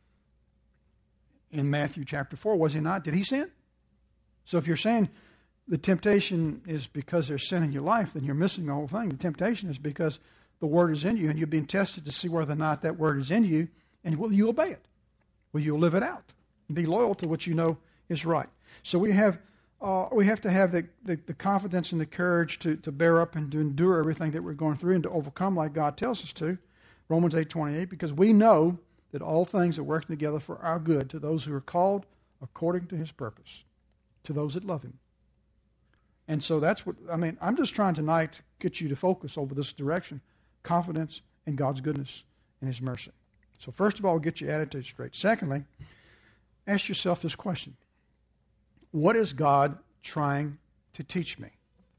in Matthew chapter 4, was He not? Did He sin? So if you're saying the temptation is because there's sin in your life, then you're missing the whole thing. The temptation is because the Word is in you, and you're being tested to see whether or not that Word is in you, and will you obey it? Will you live it out? And be loyal to what you know is right. So we have to have the confidence and the courage to bear up and to endure everything that we're going through and to overcome like God tells us to. Romans 8:28, because we know that all things are working together for our good to those who are called according to His purpose, to those that love Him. And so that's what, I'm just trying tonight to get you to focus over this direction, confidence in God's goodness and His mercy. So first of all, get your attitude straight. Secondly, ask yourself this question. What is God trying to teach me?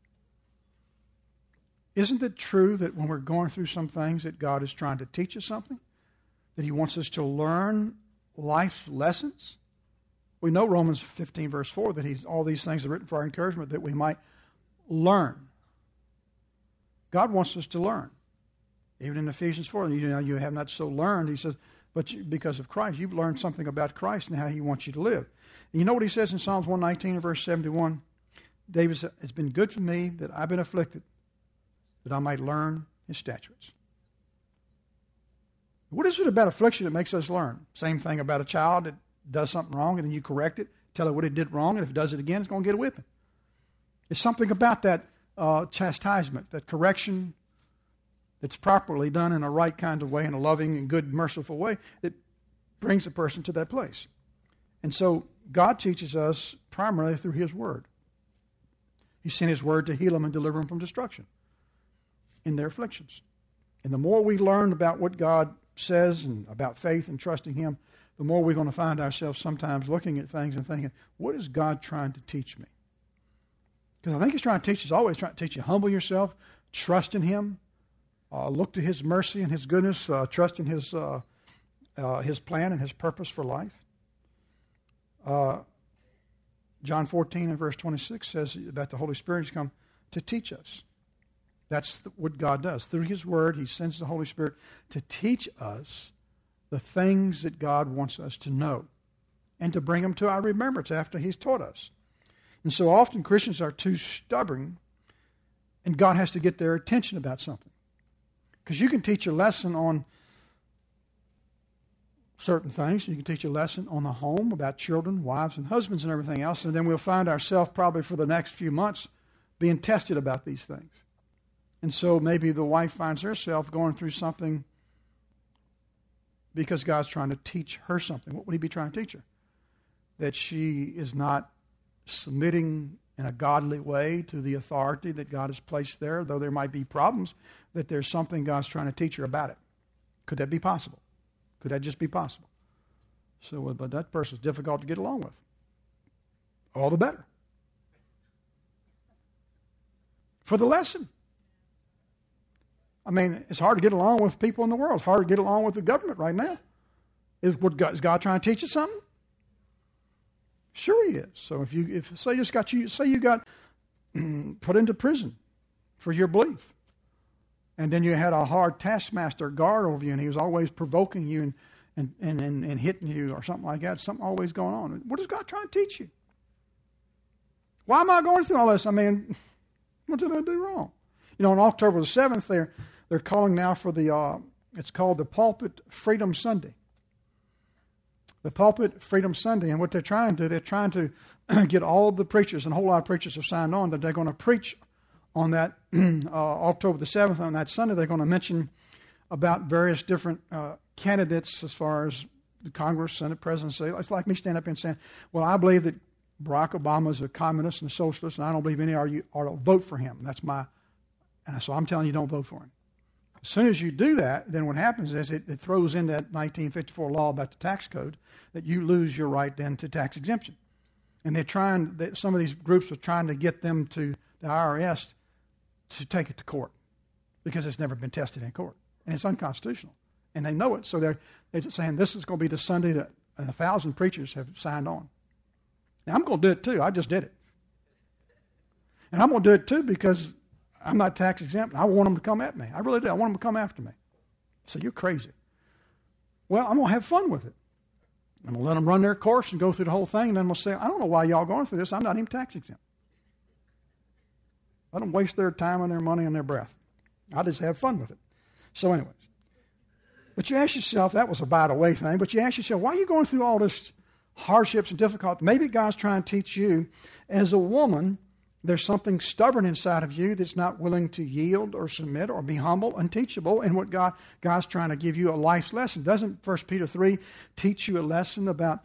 Isn't it true that when we're going through some things that God is trying to teach us something? That He wants us to learn life lessons? We know Romans 15 verse 4 that all these things are written for our encouragement that we might learn. God wants us to learn. Even in Ephesians 4, you have not so learned, He says, but because of Christ, you've learned something about Christ and how He wants you to live. And you know what He says in Psalms 119 verse 71? David said, it's been good for me that I've been afflicted, that I might learn His statutes. What is it about affliction that makes us learn? Same thing about a child that does something wrong and then you correct it, tell it what it did wrong, and if it does it again, it's going to get a whipping. It's something about that chastisement, that correction that's properly done in a right kind of way, in a loving and good, merciful way, that brings a person to that place. And so God teaches us primarily through His Word. He sent His Word to heal them and deliver them from destruction in their afflictions. And the more we learn about what God says and about faith and trusting Him, the more we're going to find ourselves sometimes looking at things and thinking, what is God trying to teach me? Because I think He's trying to teach us, always trying to teach you, humble yourself, trust in Him, look to His mercy and His goodness, trust in His plan and His purpose for life. John 14 and verse 26 says that the Holy Spirit has come to teach us. That's what God does. Through His Word, He sends the Holy Spirit to teach us the things that God wants us to know and to bring them to our remembrance after He's taught us. And so often Christians are too stubborn, and God has to get their attention about something. Because you can teach a lesson on certain things. You can teach a lesson on the home about children, wives, and husbands and everything else, and then we'll find ourselves probably for the next few months being tested about these things. And so maybe the wife finds herself going through something because God's trying to teach her something. What would He be trying to teach her? That she is not submitting in a godly way to the authority that God has placed there, though there might be problems, that there's something God's trying to teach her about it. Could that be possible? Could that just be possible? So, but that person's difficult to get along with. All the better. For the lesson. It's hard to get along with people in the world. It's hard to get along with the government right now. Is God trying to teach you something? Sure He is. So if you got put into prison for your belief, and then you had a hard taskmaster guard over you, and he was always provoking you and hitting you or something like that, something always going on. What is God trying to teach you? Why am I going through all this? What did I do wrong? On October the 7th, they're calling now for it's called the Pulpit Freedom Sunday. the Pulpit Freedom Sunday, and what they're trying to do, they're trying to get all the preachers, and a whole lot of preachers have signed on, that they're going to preach on that October the 7th, on that Sunday. They're going to mention about various different candidates as far as the Congress, Senate, presidency. It's like me standing up and saying, well, I believe that Barack Obama is a communist and a socialist, and I don't believe any of you ought to vote for him. And so I'm telling you, don't vote for him. As soon as you do that, then what happens is it throws in that 1954 law about the tax code, that you lose your right then to tax exemption. And some of these groups are trying to get them to the IRS to take it to court because it's never been tested in court. And it's unconstitutional. And they know it. So they're saying this is going to be the Sunday that 1,000 preachers have signed on. Now, I'm going to do it too. I just did it. And I'm going to do it too because I'm not tax exempt. I want them to come at me. I really do. I want them to come after me. So you're crazy. Well, I'm going to have fun with it. I'm going to let them run their course and go through the whole thing, and then we'll say, I don't know why y'all going through this. I'm not even tax exempt. Let them waste their time and their money and their breath. I just have fun with it. So anyways. But you ask yourself, that was a by-the-way thing, but you ask yourself, why are you going through all this hardships and difficulty? Maybe God's trying to teach you, as a woman, there's something stubborn inside of you that's not willing to yield or submit or be humble and teachable. And what God's trying to give you a life's lesson. Doesn't 1 Peter 3 teach you a lesson about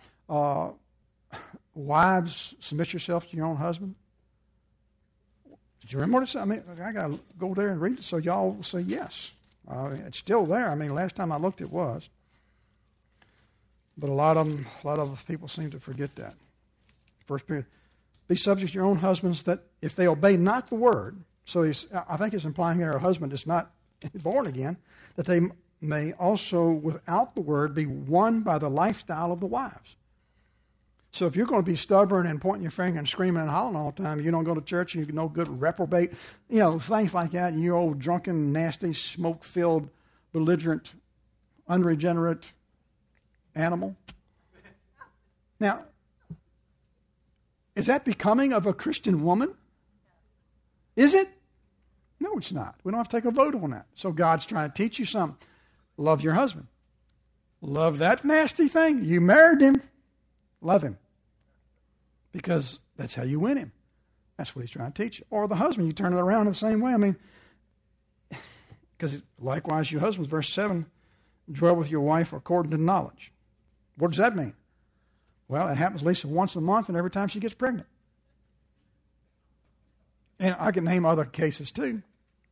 wives, submit yourself to your own husband? Did you remember what it said? I mean, I got to go there and read it so y'all will say yes. It's still there. I mean, last time I looked it was. But a lot of people seem to forget that. 1 Peter, be subject to your own husbands, that if they obey not the word, so I think it's implying here a husband is not born again, that they may also without the word be won by the lifestyle of the wives. So if you're going to be stubborn and pointing your finger and screaming and hollering all the time, you don't go to church, you're no good reprobate, things like that, and you're old drunken, nasty, smoke-filled, belligerent, unregenerate animal. Now, is that becoming of a Christian woman? Is it? No, it's not. We don't have to take a vote on that. So God's trying to teach you something. Love your husband. Love that nasty thing. You married him. Love him. Because that's how you win him. That's what he's trying to teach you. Or the husband, you turn it around in the same way. I mean, because likewise, you husbands, verse 7, dwell with your wife according to knowledge. What does that mean? Well, it happens at least once a month and every time she gets pregnant. And I can name other cases too.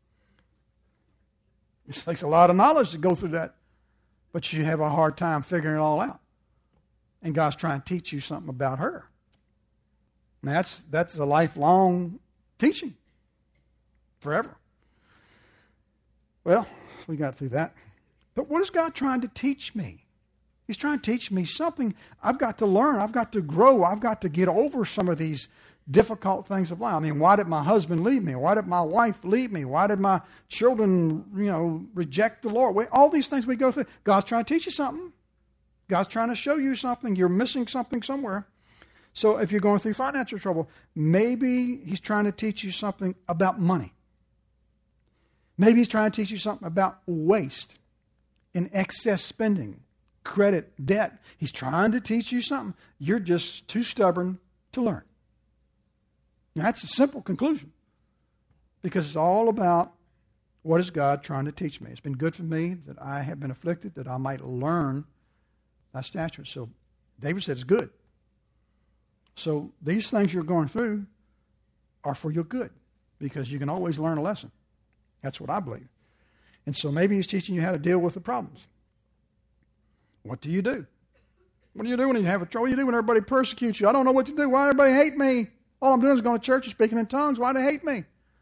It takes a lot of knowledge to go through that. But you have a hard time figuring it all out. And God's trying to teach you something about her. And that's a lifelong teaching. Forever. Well, we got through that. But what is God trying to teach me? He's trying to teach me something. I've got to learn. I've got to grow. I've got to get over some of these difficult things of life. I mean, why did my husband leave me? Why did my wife leave me? Why did my children, reject the Lord? All these things we go through. God's trying to teach you something. God's trying to show you something. You're missing something somewhere. So if you're going through financial trouble, maybe he's trying to teach you something about money. Maybe he's trying to teach you something about waste and excess spending, credit, debt. He's trying to teach you something. You're just too stubborn to learn. Now, that's a simple conclusion because it's all about what is God trying to teach me. It's been good for me that I have been afflicted, that I might learn thy statutes. So David said it's good. So these things you're going through are for your good because you can always learn a lesson. That's what I believe. And so maybe he's teaching you how to deal with the problems. What do you do? What do you do when you have a trouble? What do you do when everybody persecutes you? I don't know what to do. Why everybody hate me? All I'm doing is going to church and speaking in tongues. Why do they hate me?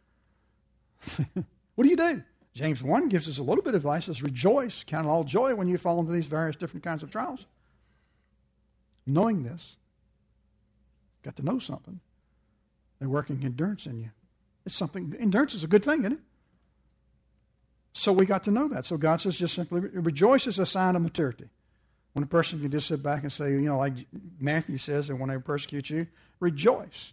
What do you do? James 1 gives us a little bit of advice. Says, rejoice, count it all joy when you fall into these various different kinds of trials. Knowing this, got to know something. They're working endurance in you. It's something. Endurance is a good thing, isn't it? So we got to know that. So God says just simply, rejoice is a sign of maturity. When a person can just sit back and say, like Matthew says, and when they persecute you, rejoice.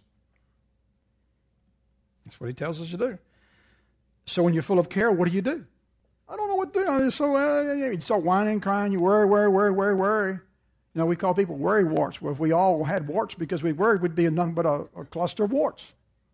That's what he tells us to do. So when you're full of care, what do? I don't know what to do. You start whining and crying. You worry. You know, we call people worry warts. Well, if we all had warts because we worried, we'd be nothing but a cluster of warts.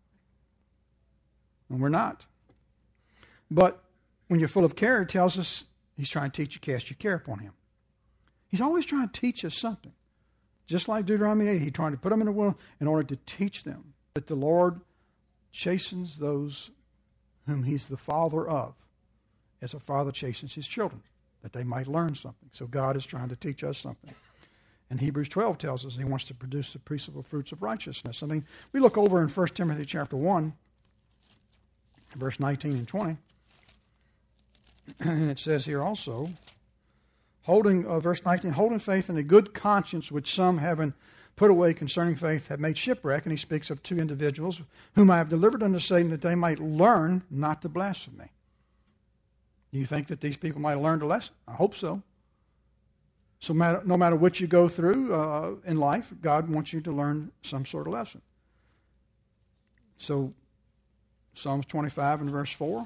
And we're not. But when you're full of care, it tells us he's trying to teach you, cast your care upon him. He's always trying to teach us something. Just like Deuteronomy 8, he's trying to put them in the will in order to teach them that the Lord chastens those whom he's the father of, as a father chastens his children, that they might learn something. So God is trying to teach us something. And Hebrews 12 tells us he wants to produce the peaceable fruits of righteousness. I mean, we look over in 1 Timothy chapter 1, verse 19 and 20, and it says here also, verse 19, holding faith in a good conscience, which some, having put away concerning faith, have made shipwreck. And he speaks of two individuals whom I have delivered unto Satan, that they might learn not to blaspheme. Do you think that these people might have learned a lesson? I hope so. So no matter what you go through in life, God wants you to learn some sort of lesson. So Psalms 25 and verse 4.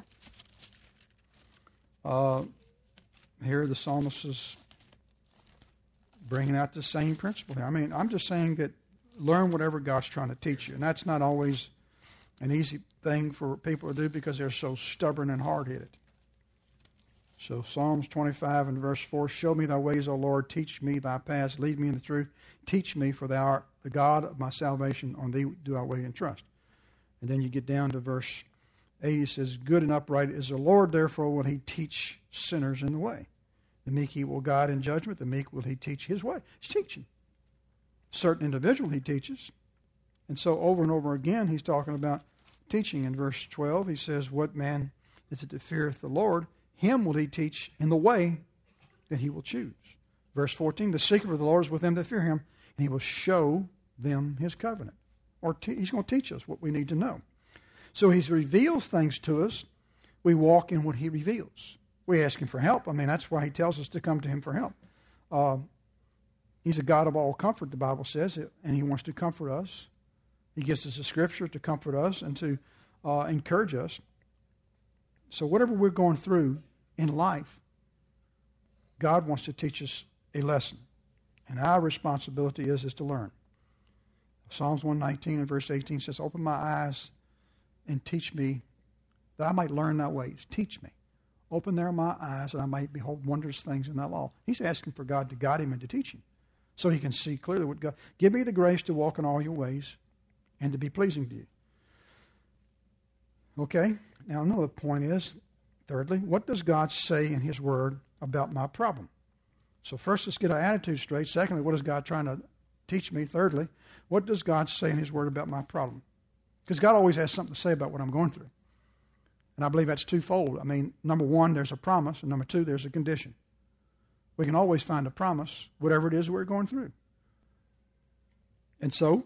Here the psalmist is bringing out the same principle here. I mean, I'm just saying that learn whatever God's trying to teach you. And that's not always an easy thing for people to do because they're so stubborn and hard-headed. So Psalms 25 and verse 4, show me thy ways, O Lord, teach me thy paths, lead me in the truth. Teach me, for thou art the God of my salvation, on thee do I wait and trust. And then you get down to verse 8, he says, good and upright is the Lord, therefore will he teach sinners in the way. The meek he will guide in judgment, the meek will he teach his way. He's teaching. Certain individual he teaches. And so over and over again he's talking about teaching. In verse 12 he says, what man is it that feareth the Lord? Him will he teach in the way that he will choose. Verse 14, the secret of the Lord is with them that fear him, and he will show them his covenant. Or he's going to teach us what we need to know. So he reveals things to us. We walk in what he reveals. We ask him for help. I mean, that's why he tells us to come to him for help. He's a God of all comfort, the Bible says, and he wants to comfort us. He gives us a scripture to comfort us and to encourage us. So whatever we're going through in life, God wants to teach us a lesson. And our responsibility is to learn. Psalms 119 and verse 18 says, open my eyes and teach me that I might learn thy ways. Teach me. Open there my eyes that I might behold wondrous things in thy law. He's asking for God to guide him and to teach him so he can see clearly what God... Give me the grace to walk in all your ways and to be pleasing to you. Okay? Now another point is, thirdly, what does God say in his word about my problem? So first, let's get our attitude straight. Secondly, what is God trying to teach me? Thirdly, what does God say in his word about my problem? Because God always has something to say about what I'm going through. And I believe that's twofold. I mean, number one, there's a promise, and number two, there's a condition. We can always find a promise, whatever it is we're going through. And so,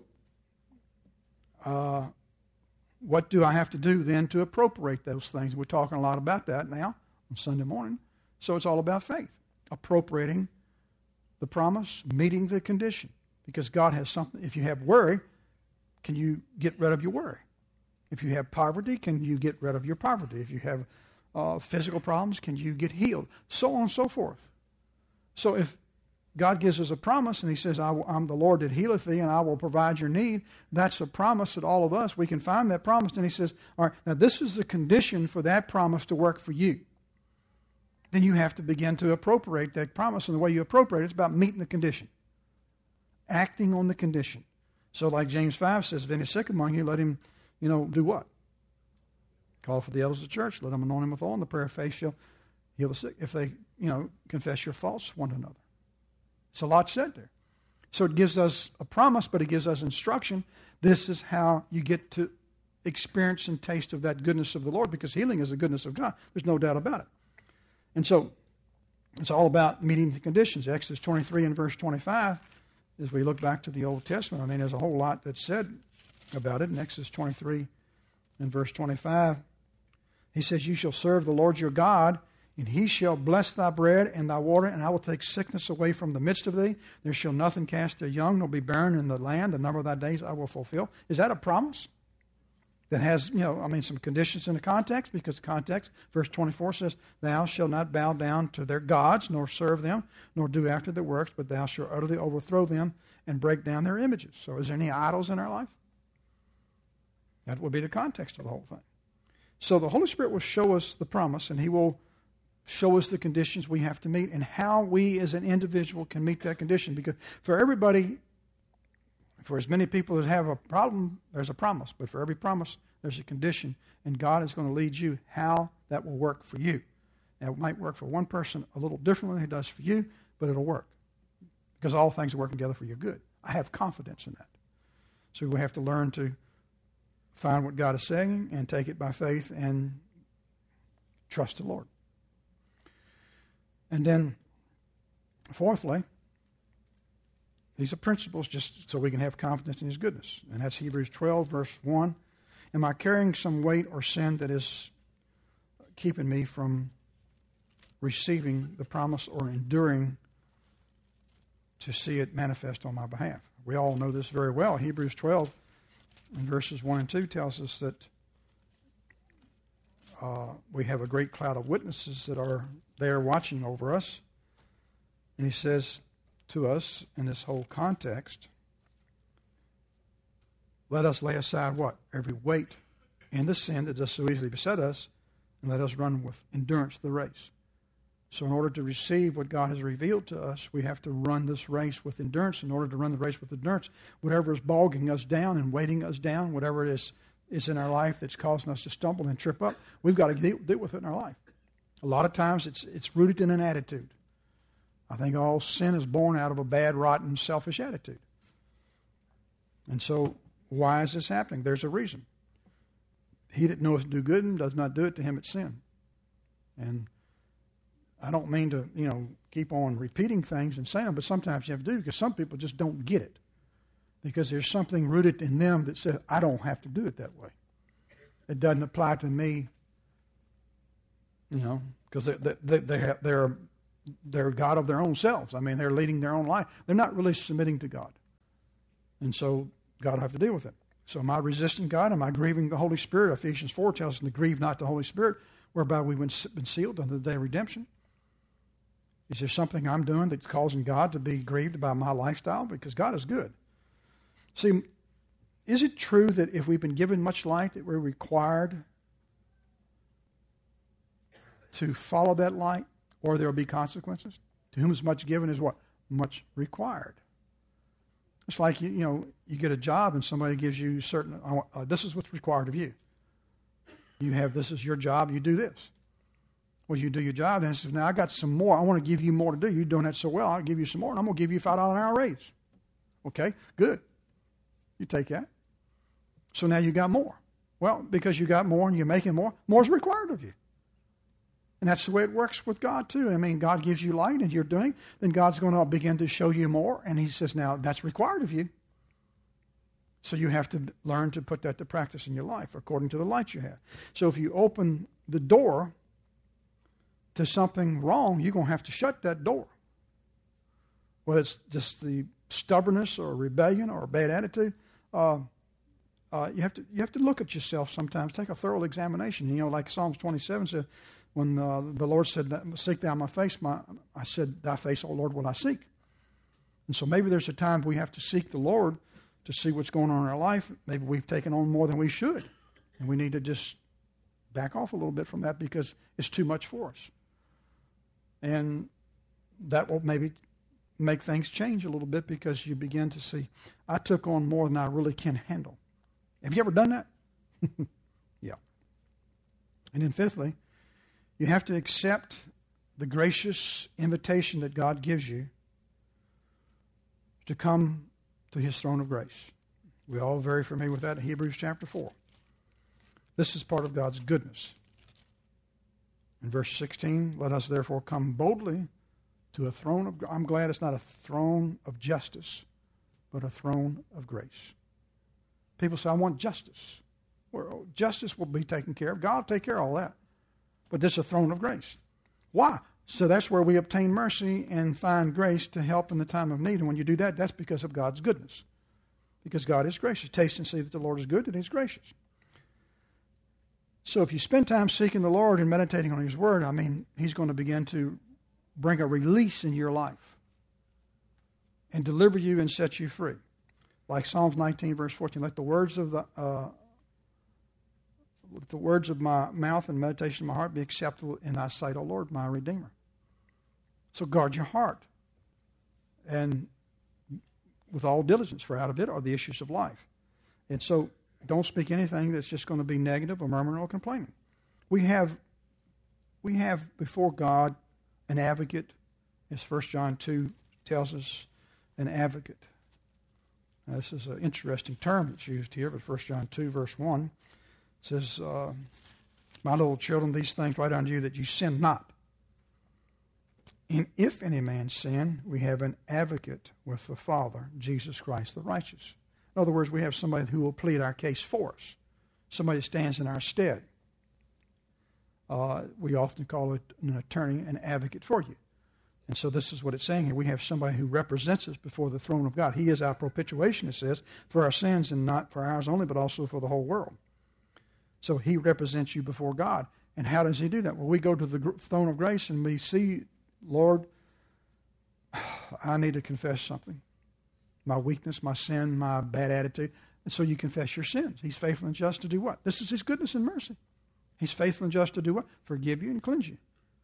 what do I have to do then to appropriate those things? We're talking a lot about that now on Sunday morning. So it's all about faith. Appropriating the promise, meeting the condition. Because God has something. If you have worry, can you get rid of your worry? If you have poverty, can you get rid of your poverty? If you have physical problems, can you get healed? So on and so forth. So if God gives us a promise and he says, I'm the Lord that healeth thee and I will provide your need, that's a promise that all of us, we can find that promise. And he says, all right, now this is the condition for that promise to work for you. Then you have to begin to appropriate that promise. And the way you appropriate it is about meeting the condition. Acting on the condition. So like James 5 says, if any is sick among you, let him, do what? Call for the elders of the church. Let them anoint him with oil, and the prayer of faith shall heal the sick. If they, confess your faults one to another. It's a lot said there. So it gives us a promise, but it gives us instruction. This is how you get to experience and taste of that goodness of the Lord, because healing is the goodness of God. There's no doubt about it. And so it's all about meeting the conditions. Exodus 23 and verse 25, as we look back to the Old Testament, there's a whole lot that's said about it. In Exodus 23 and verse 25, he says, you shall serve the Lord your God, and he shall bless thy bread and thy water, and I will take sickness away from the midst of thee. There shall nothing cast their young, nor be barren in the land. The number of thy days I will fulfill. Is that a promise? that has, some conditions in the context, because the context, verse 24 says, thou shalt not bow down to their gods, nor serve them, nor do after their works, but thou shalt utterly overthrow them and break down their images. So is there any idols in our life? That would be the context of the whole thing. So the Holy Spirit will show us the promise, and He will show us the conditions we have to meet and how we as an individual can meet that condition. Because for everybody, for as many people that have a problem, there's a promise. But for every promise, there's a condition. And God is going to lead you how that will work for you. Now, it might work for one person a little differently than it does for you, but it'll work. Because all things are working together for your good. I have confidence in that. So we have to learn to find what God is saying and take it by faith and trust the Lord. And then, fourthly, these are principles just so we can have confidence in His goodness. And that's Hebrews 12, verse 1. Am I carrying some weight or sin that is keeping me from receiving the promise or enduring to see it manifest on my behalf? We all know this very well. Hebrews 12, in verses 1 and 2, tells us that we have a great cloud of witnesses that are there watching over us. And he says to us in this whole context, let us lay aside what? Every weight and the sin that does so easily beset us, and let us run with endurance the race. So in order to receive what God has revealed to us, we have to run this race with endurance. In order to run the race with endurance, whatever is bogging us down and weighting us down, whatever it is in our life that's causing us to stumble and trip up, we've got to deal with it in our life. A lot of times it's rooted in an attitude. I think all sin is born out of a bad, rotten, selfish attitude. And so why is this happening? There's a reason. He that knoweth to do good and does not do it, to him it's sin. And I don't mean to, keep on repeating things and saying them, but sometimes you have to do, because some people just don't get it. Because there's something rooted in them that says, I don't have to do it that way. It doesn't apply to me, because they're God of their own selves. I mean, they're leading their own life. They're not really submitting to God. And so God will have to deal with it. So am I resisting God? Am I grieving the Holy Spirit? Ephesians 4 tells us to grieve not the Holy Spirit, whereby we've been sealed unto the day of redemption. Is there something I'm doing that's causing God to be grieved by my lifestyle? Because God is good. See, is it true that if we've been given much light that we're required to follow that light, or there will be consequences? To whom is much given is what? Much required. It's like, you get a job and somebody gives you certain, this is what's required of you. This is your job, you do this. Well, you do your job, and it says, now I got some more. I want to give you more to do. You're doing that so well, I'll give you some more, and I'm going to give you $5 an hour raise. Okay, good. You take that. So now you got more. Well, because you got more and you're making more is required of you. And that's the way it works with God too. I mean, God gives you light and you're doing, then God's going to begin to show you more, and He says, now that's required of you. So you have to learn to put that to practice in your life according to the light you have. So if you open the door to something wrong, you're going to have to shut that door. Whether it's just the stubbornness or rebellion or a bad attitude, you have to look at yourself sometimes. Take a thorough examination. Like Psalms 27 said, when the Lord said, seek thou my face, I said, thy face, O Lord, will I seek. And so maybe there's a time we have to seek the Lord to see what's going on in our life. Maybe we've taken on more than we should. And we need to just back off a little bit from that because it's too much for us. And that will maybe make things change a little bit because you begin to see, I took on more than I really can handle. Have you ever done that? Yeah. And then fifthly, you have to accept the gracious invitation that God gives you to come to His throne of grace. We're all very familiar with that in Hebrews chapter 4. This is part of God's goodness. In verse 16, let us therefore come boldly to a throne of grace. I'm glad it's not a throne of justice, but a throne of grace. People say, I want justice. Well, justice will be taken care of. God will take care of all that. But this is a throne of grace. Why? So that's where we obtain mercy and find grace to help in the time of need. And when you do that, that's because of God's goodness. Because God is gracious. Taste and see that the Lord is good and He's gracious. So if you spend time seeking the Lord and meditating on His Word, I mean, He's going to begin to bring a release in your life and deliver you and set you free. Like Psalms 19, verse 14, let the words of my mouth and meditation of my heart be acceptable in thy sight, O Lord, my Redeemer. So guard your heart. And with all diligence, for out of it are the issues of life. And so don't speak anything that's just going to be negative or murmuring or complaining. We have before God an advocate, as 1 John 2 tells us, an advocate. Now, this is an interesting term that's used here, but 1 John 2, verse 1 says, my little children, these things write unto you that you sin not. And if any man sin, we have an advocate with the Father, Jesus Christ the righteous. In other words, we have somebody who will plead our case for us. Somebody stands in our stead. We often call it an attorney, an advocate for you. And so this is what it's saying here. We have somebody who represents us before the throne of God. He is our propitiation, it says, for our sins, and not for ours only, but also for the whole world. So He represents you before God. And how does He do that? Well, we go to the throne of grace and we see, Lord, I need to confess something. My weakness, my sin, my bad attitude. And so you confess your sins. He's faithful and just to do what? This is His goodness and mercy. He's faithful and just to do what? Forgive you and cleanse you.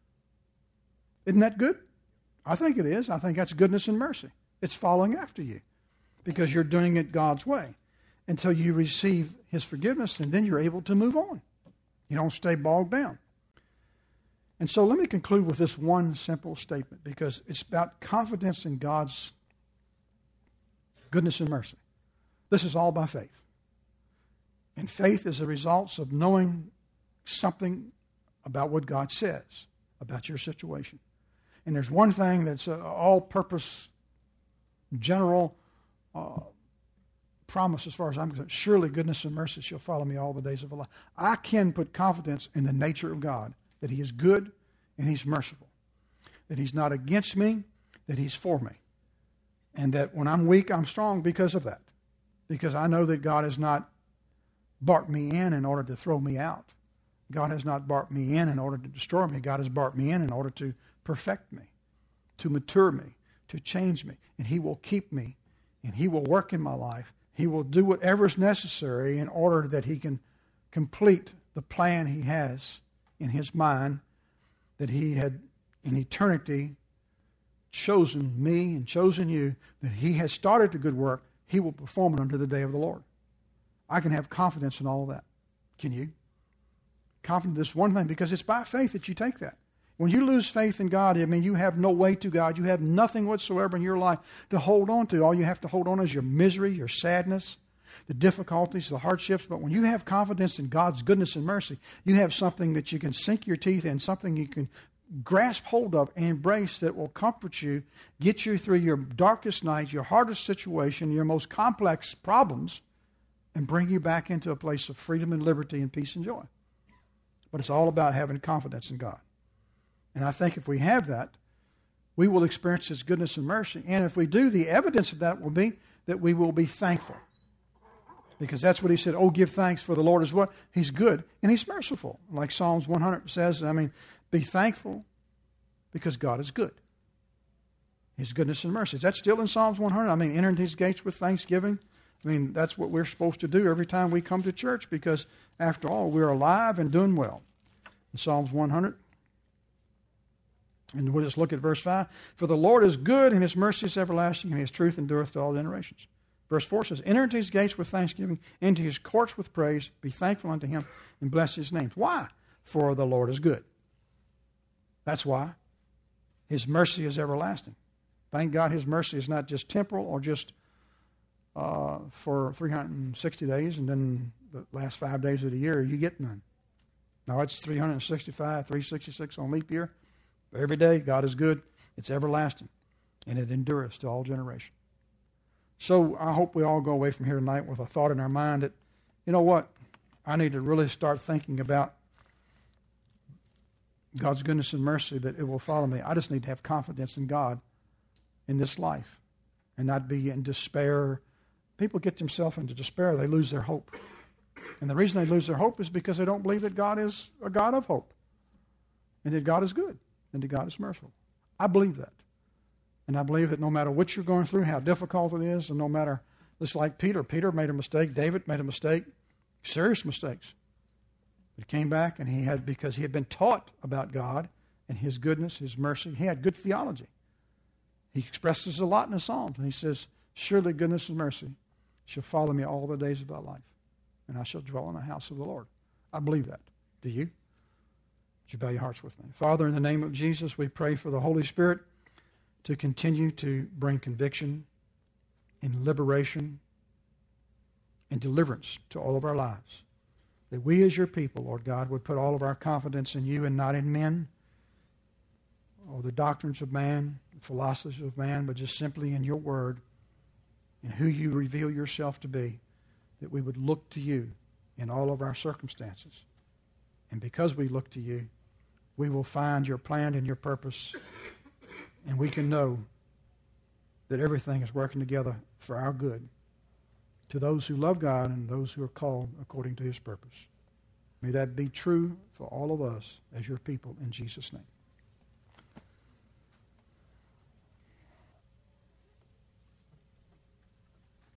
Isn't that good? I think it is. I think that's goodness and mercy. It's following after you because you're doing it God's way until you receive His forgiveness, and then you're able to move on. You don't stay bogged down. And so let me conclude with this one simple statement, because it's about confidence in God's goodness and mercy. This is all by faith. And faith is the results of knowing something about what God says about your situation. And there's one thing that's an all-purpose, general promise as far as I'm concerned. Surely goodness and mercy shall follow me all the days of my life. I can put confidence in the nature of God, that He is good and He's merciful, that He's not against me, that He's for me, and that when I'm weak, I'm strong because of that, because I know that God has not barked me in order to throw me out. God has not barked me in order to destroy me. God has barked me in order to perfect me, to mature me, to change me. And He will keep me, and He will work in my life. He will do whatever is necessary in order that He can complete the plan He has in His mind, that He had in eternity chosen me and chosen you, that He has started the good work. He will perform it unto the day of the Lord. I can have confidence in all of that. Can you? Confident in this one thing, because it's by faith that you take that. When you lose faith in God, I mean, you have no way to God. You have nothing whatsoever in your life to hold on to. All you have to hold on is your misery, your sadness, the difficulties, the hardships. But when you have confidence in God's goodness and mercy, you have something that you can sink your teeth in, something you can grasp hold of and embrace that will comfort you, get you through your darkest night, your hardest situation, your most complex problems, and bring you back into a place of freedom and liberty and peace and joy. But it's all about having confidence in God. And I think if we have that, we will experience His goodness and mercy. And if we do, the evidence of that will be that we will be thankful. Because that's what He said, oh, give thanks, for the Lord is what? He's good and He's merciful. Like Psalms 100 says, be thankful because God is good. His goodness and mercy. Is that still in Psalms 100? Enter into His gates with thanksgiving. That's what we're supposed to do every time we come to church, because after all, we're alive and doing well. In Psalms 100. And we'll just look at verse 5. For the Lord is good, and His mercy is everlasting, and His truth endureth to all generations. Verse 4 says, enter into His gates with thanksgiving, into His courts with praise. Be thankful unto Him, and bless His name. Why? For the Lord is good. That's why. His mercy is everlasting. Thank God His mercy is not just temporal or just for 360 days, and then the last 5 days of the year you get none. No, it's 365, 366 on leap year. Every day, God is good. It's everlasting. And it endureth to all generations. So I hope we all go away from here tonight with a thought in our mind that, you know what? I need to really start thinking about God's goodness and mercy, that it will follow me. I just need to have confidence in God in this life and not be in despair. People get themselves into despair. They lose their hope. And the reason they lose their hope is because they don't believe that God is a God of hope, and that God is good, and that God is merciful. I believe that. And I believe that no matter what you're going through, how difficult it is, and no matter, just like Peter made a mistake, David made a mistake, serious mistakes. He came back, and because he had been taught about God and His goodness, His mercy, he had good theology. He expresses a lot in the Psalms, and he says, surely goodness and mercy shall follow me all the days of my life, and I shall dwell in the house of the Lord. I believe that. Do you? Would you bow your hearts with me? Father, in the name of Jesus, we pray for the Holy Spirit to continue to bring conviction and liberation and deliverance to all of our lives. That we as your people, Lord God, would put all of our confidence in you and not in men or the doctrines of man, the philosophies of man, but just simply in your word and who you reveal yourself to be, that we would look to you in all of our circumstances. And because we look to you, we will find your plan and your purpose, and we can know that everything is working together for our good, to those who love God and those who are called according to His purpose. May that be true for all of us as your people in Jesus' name.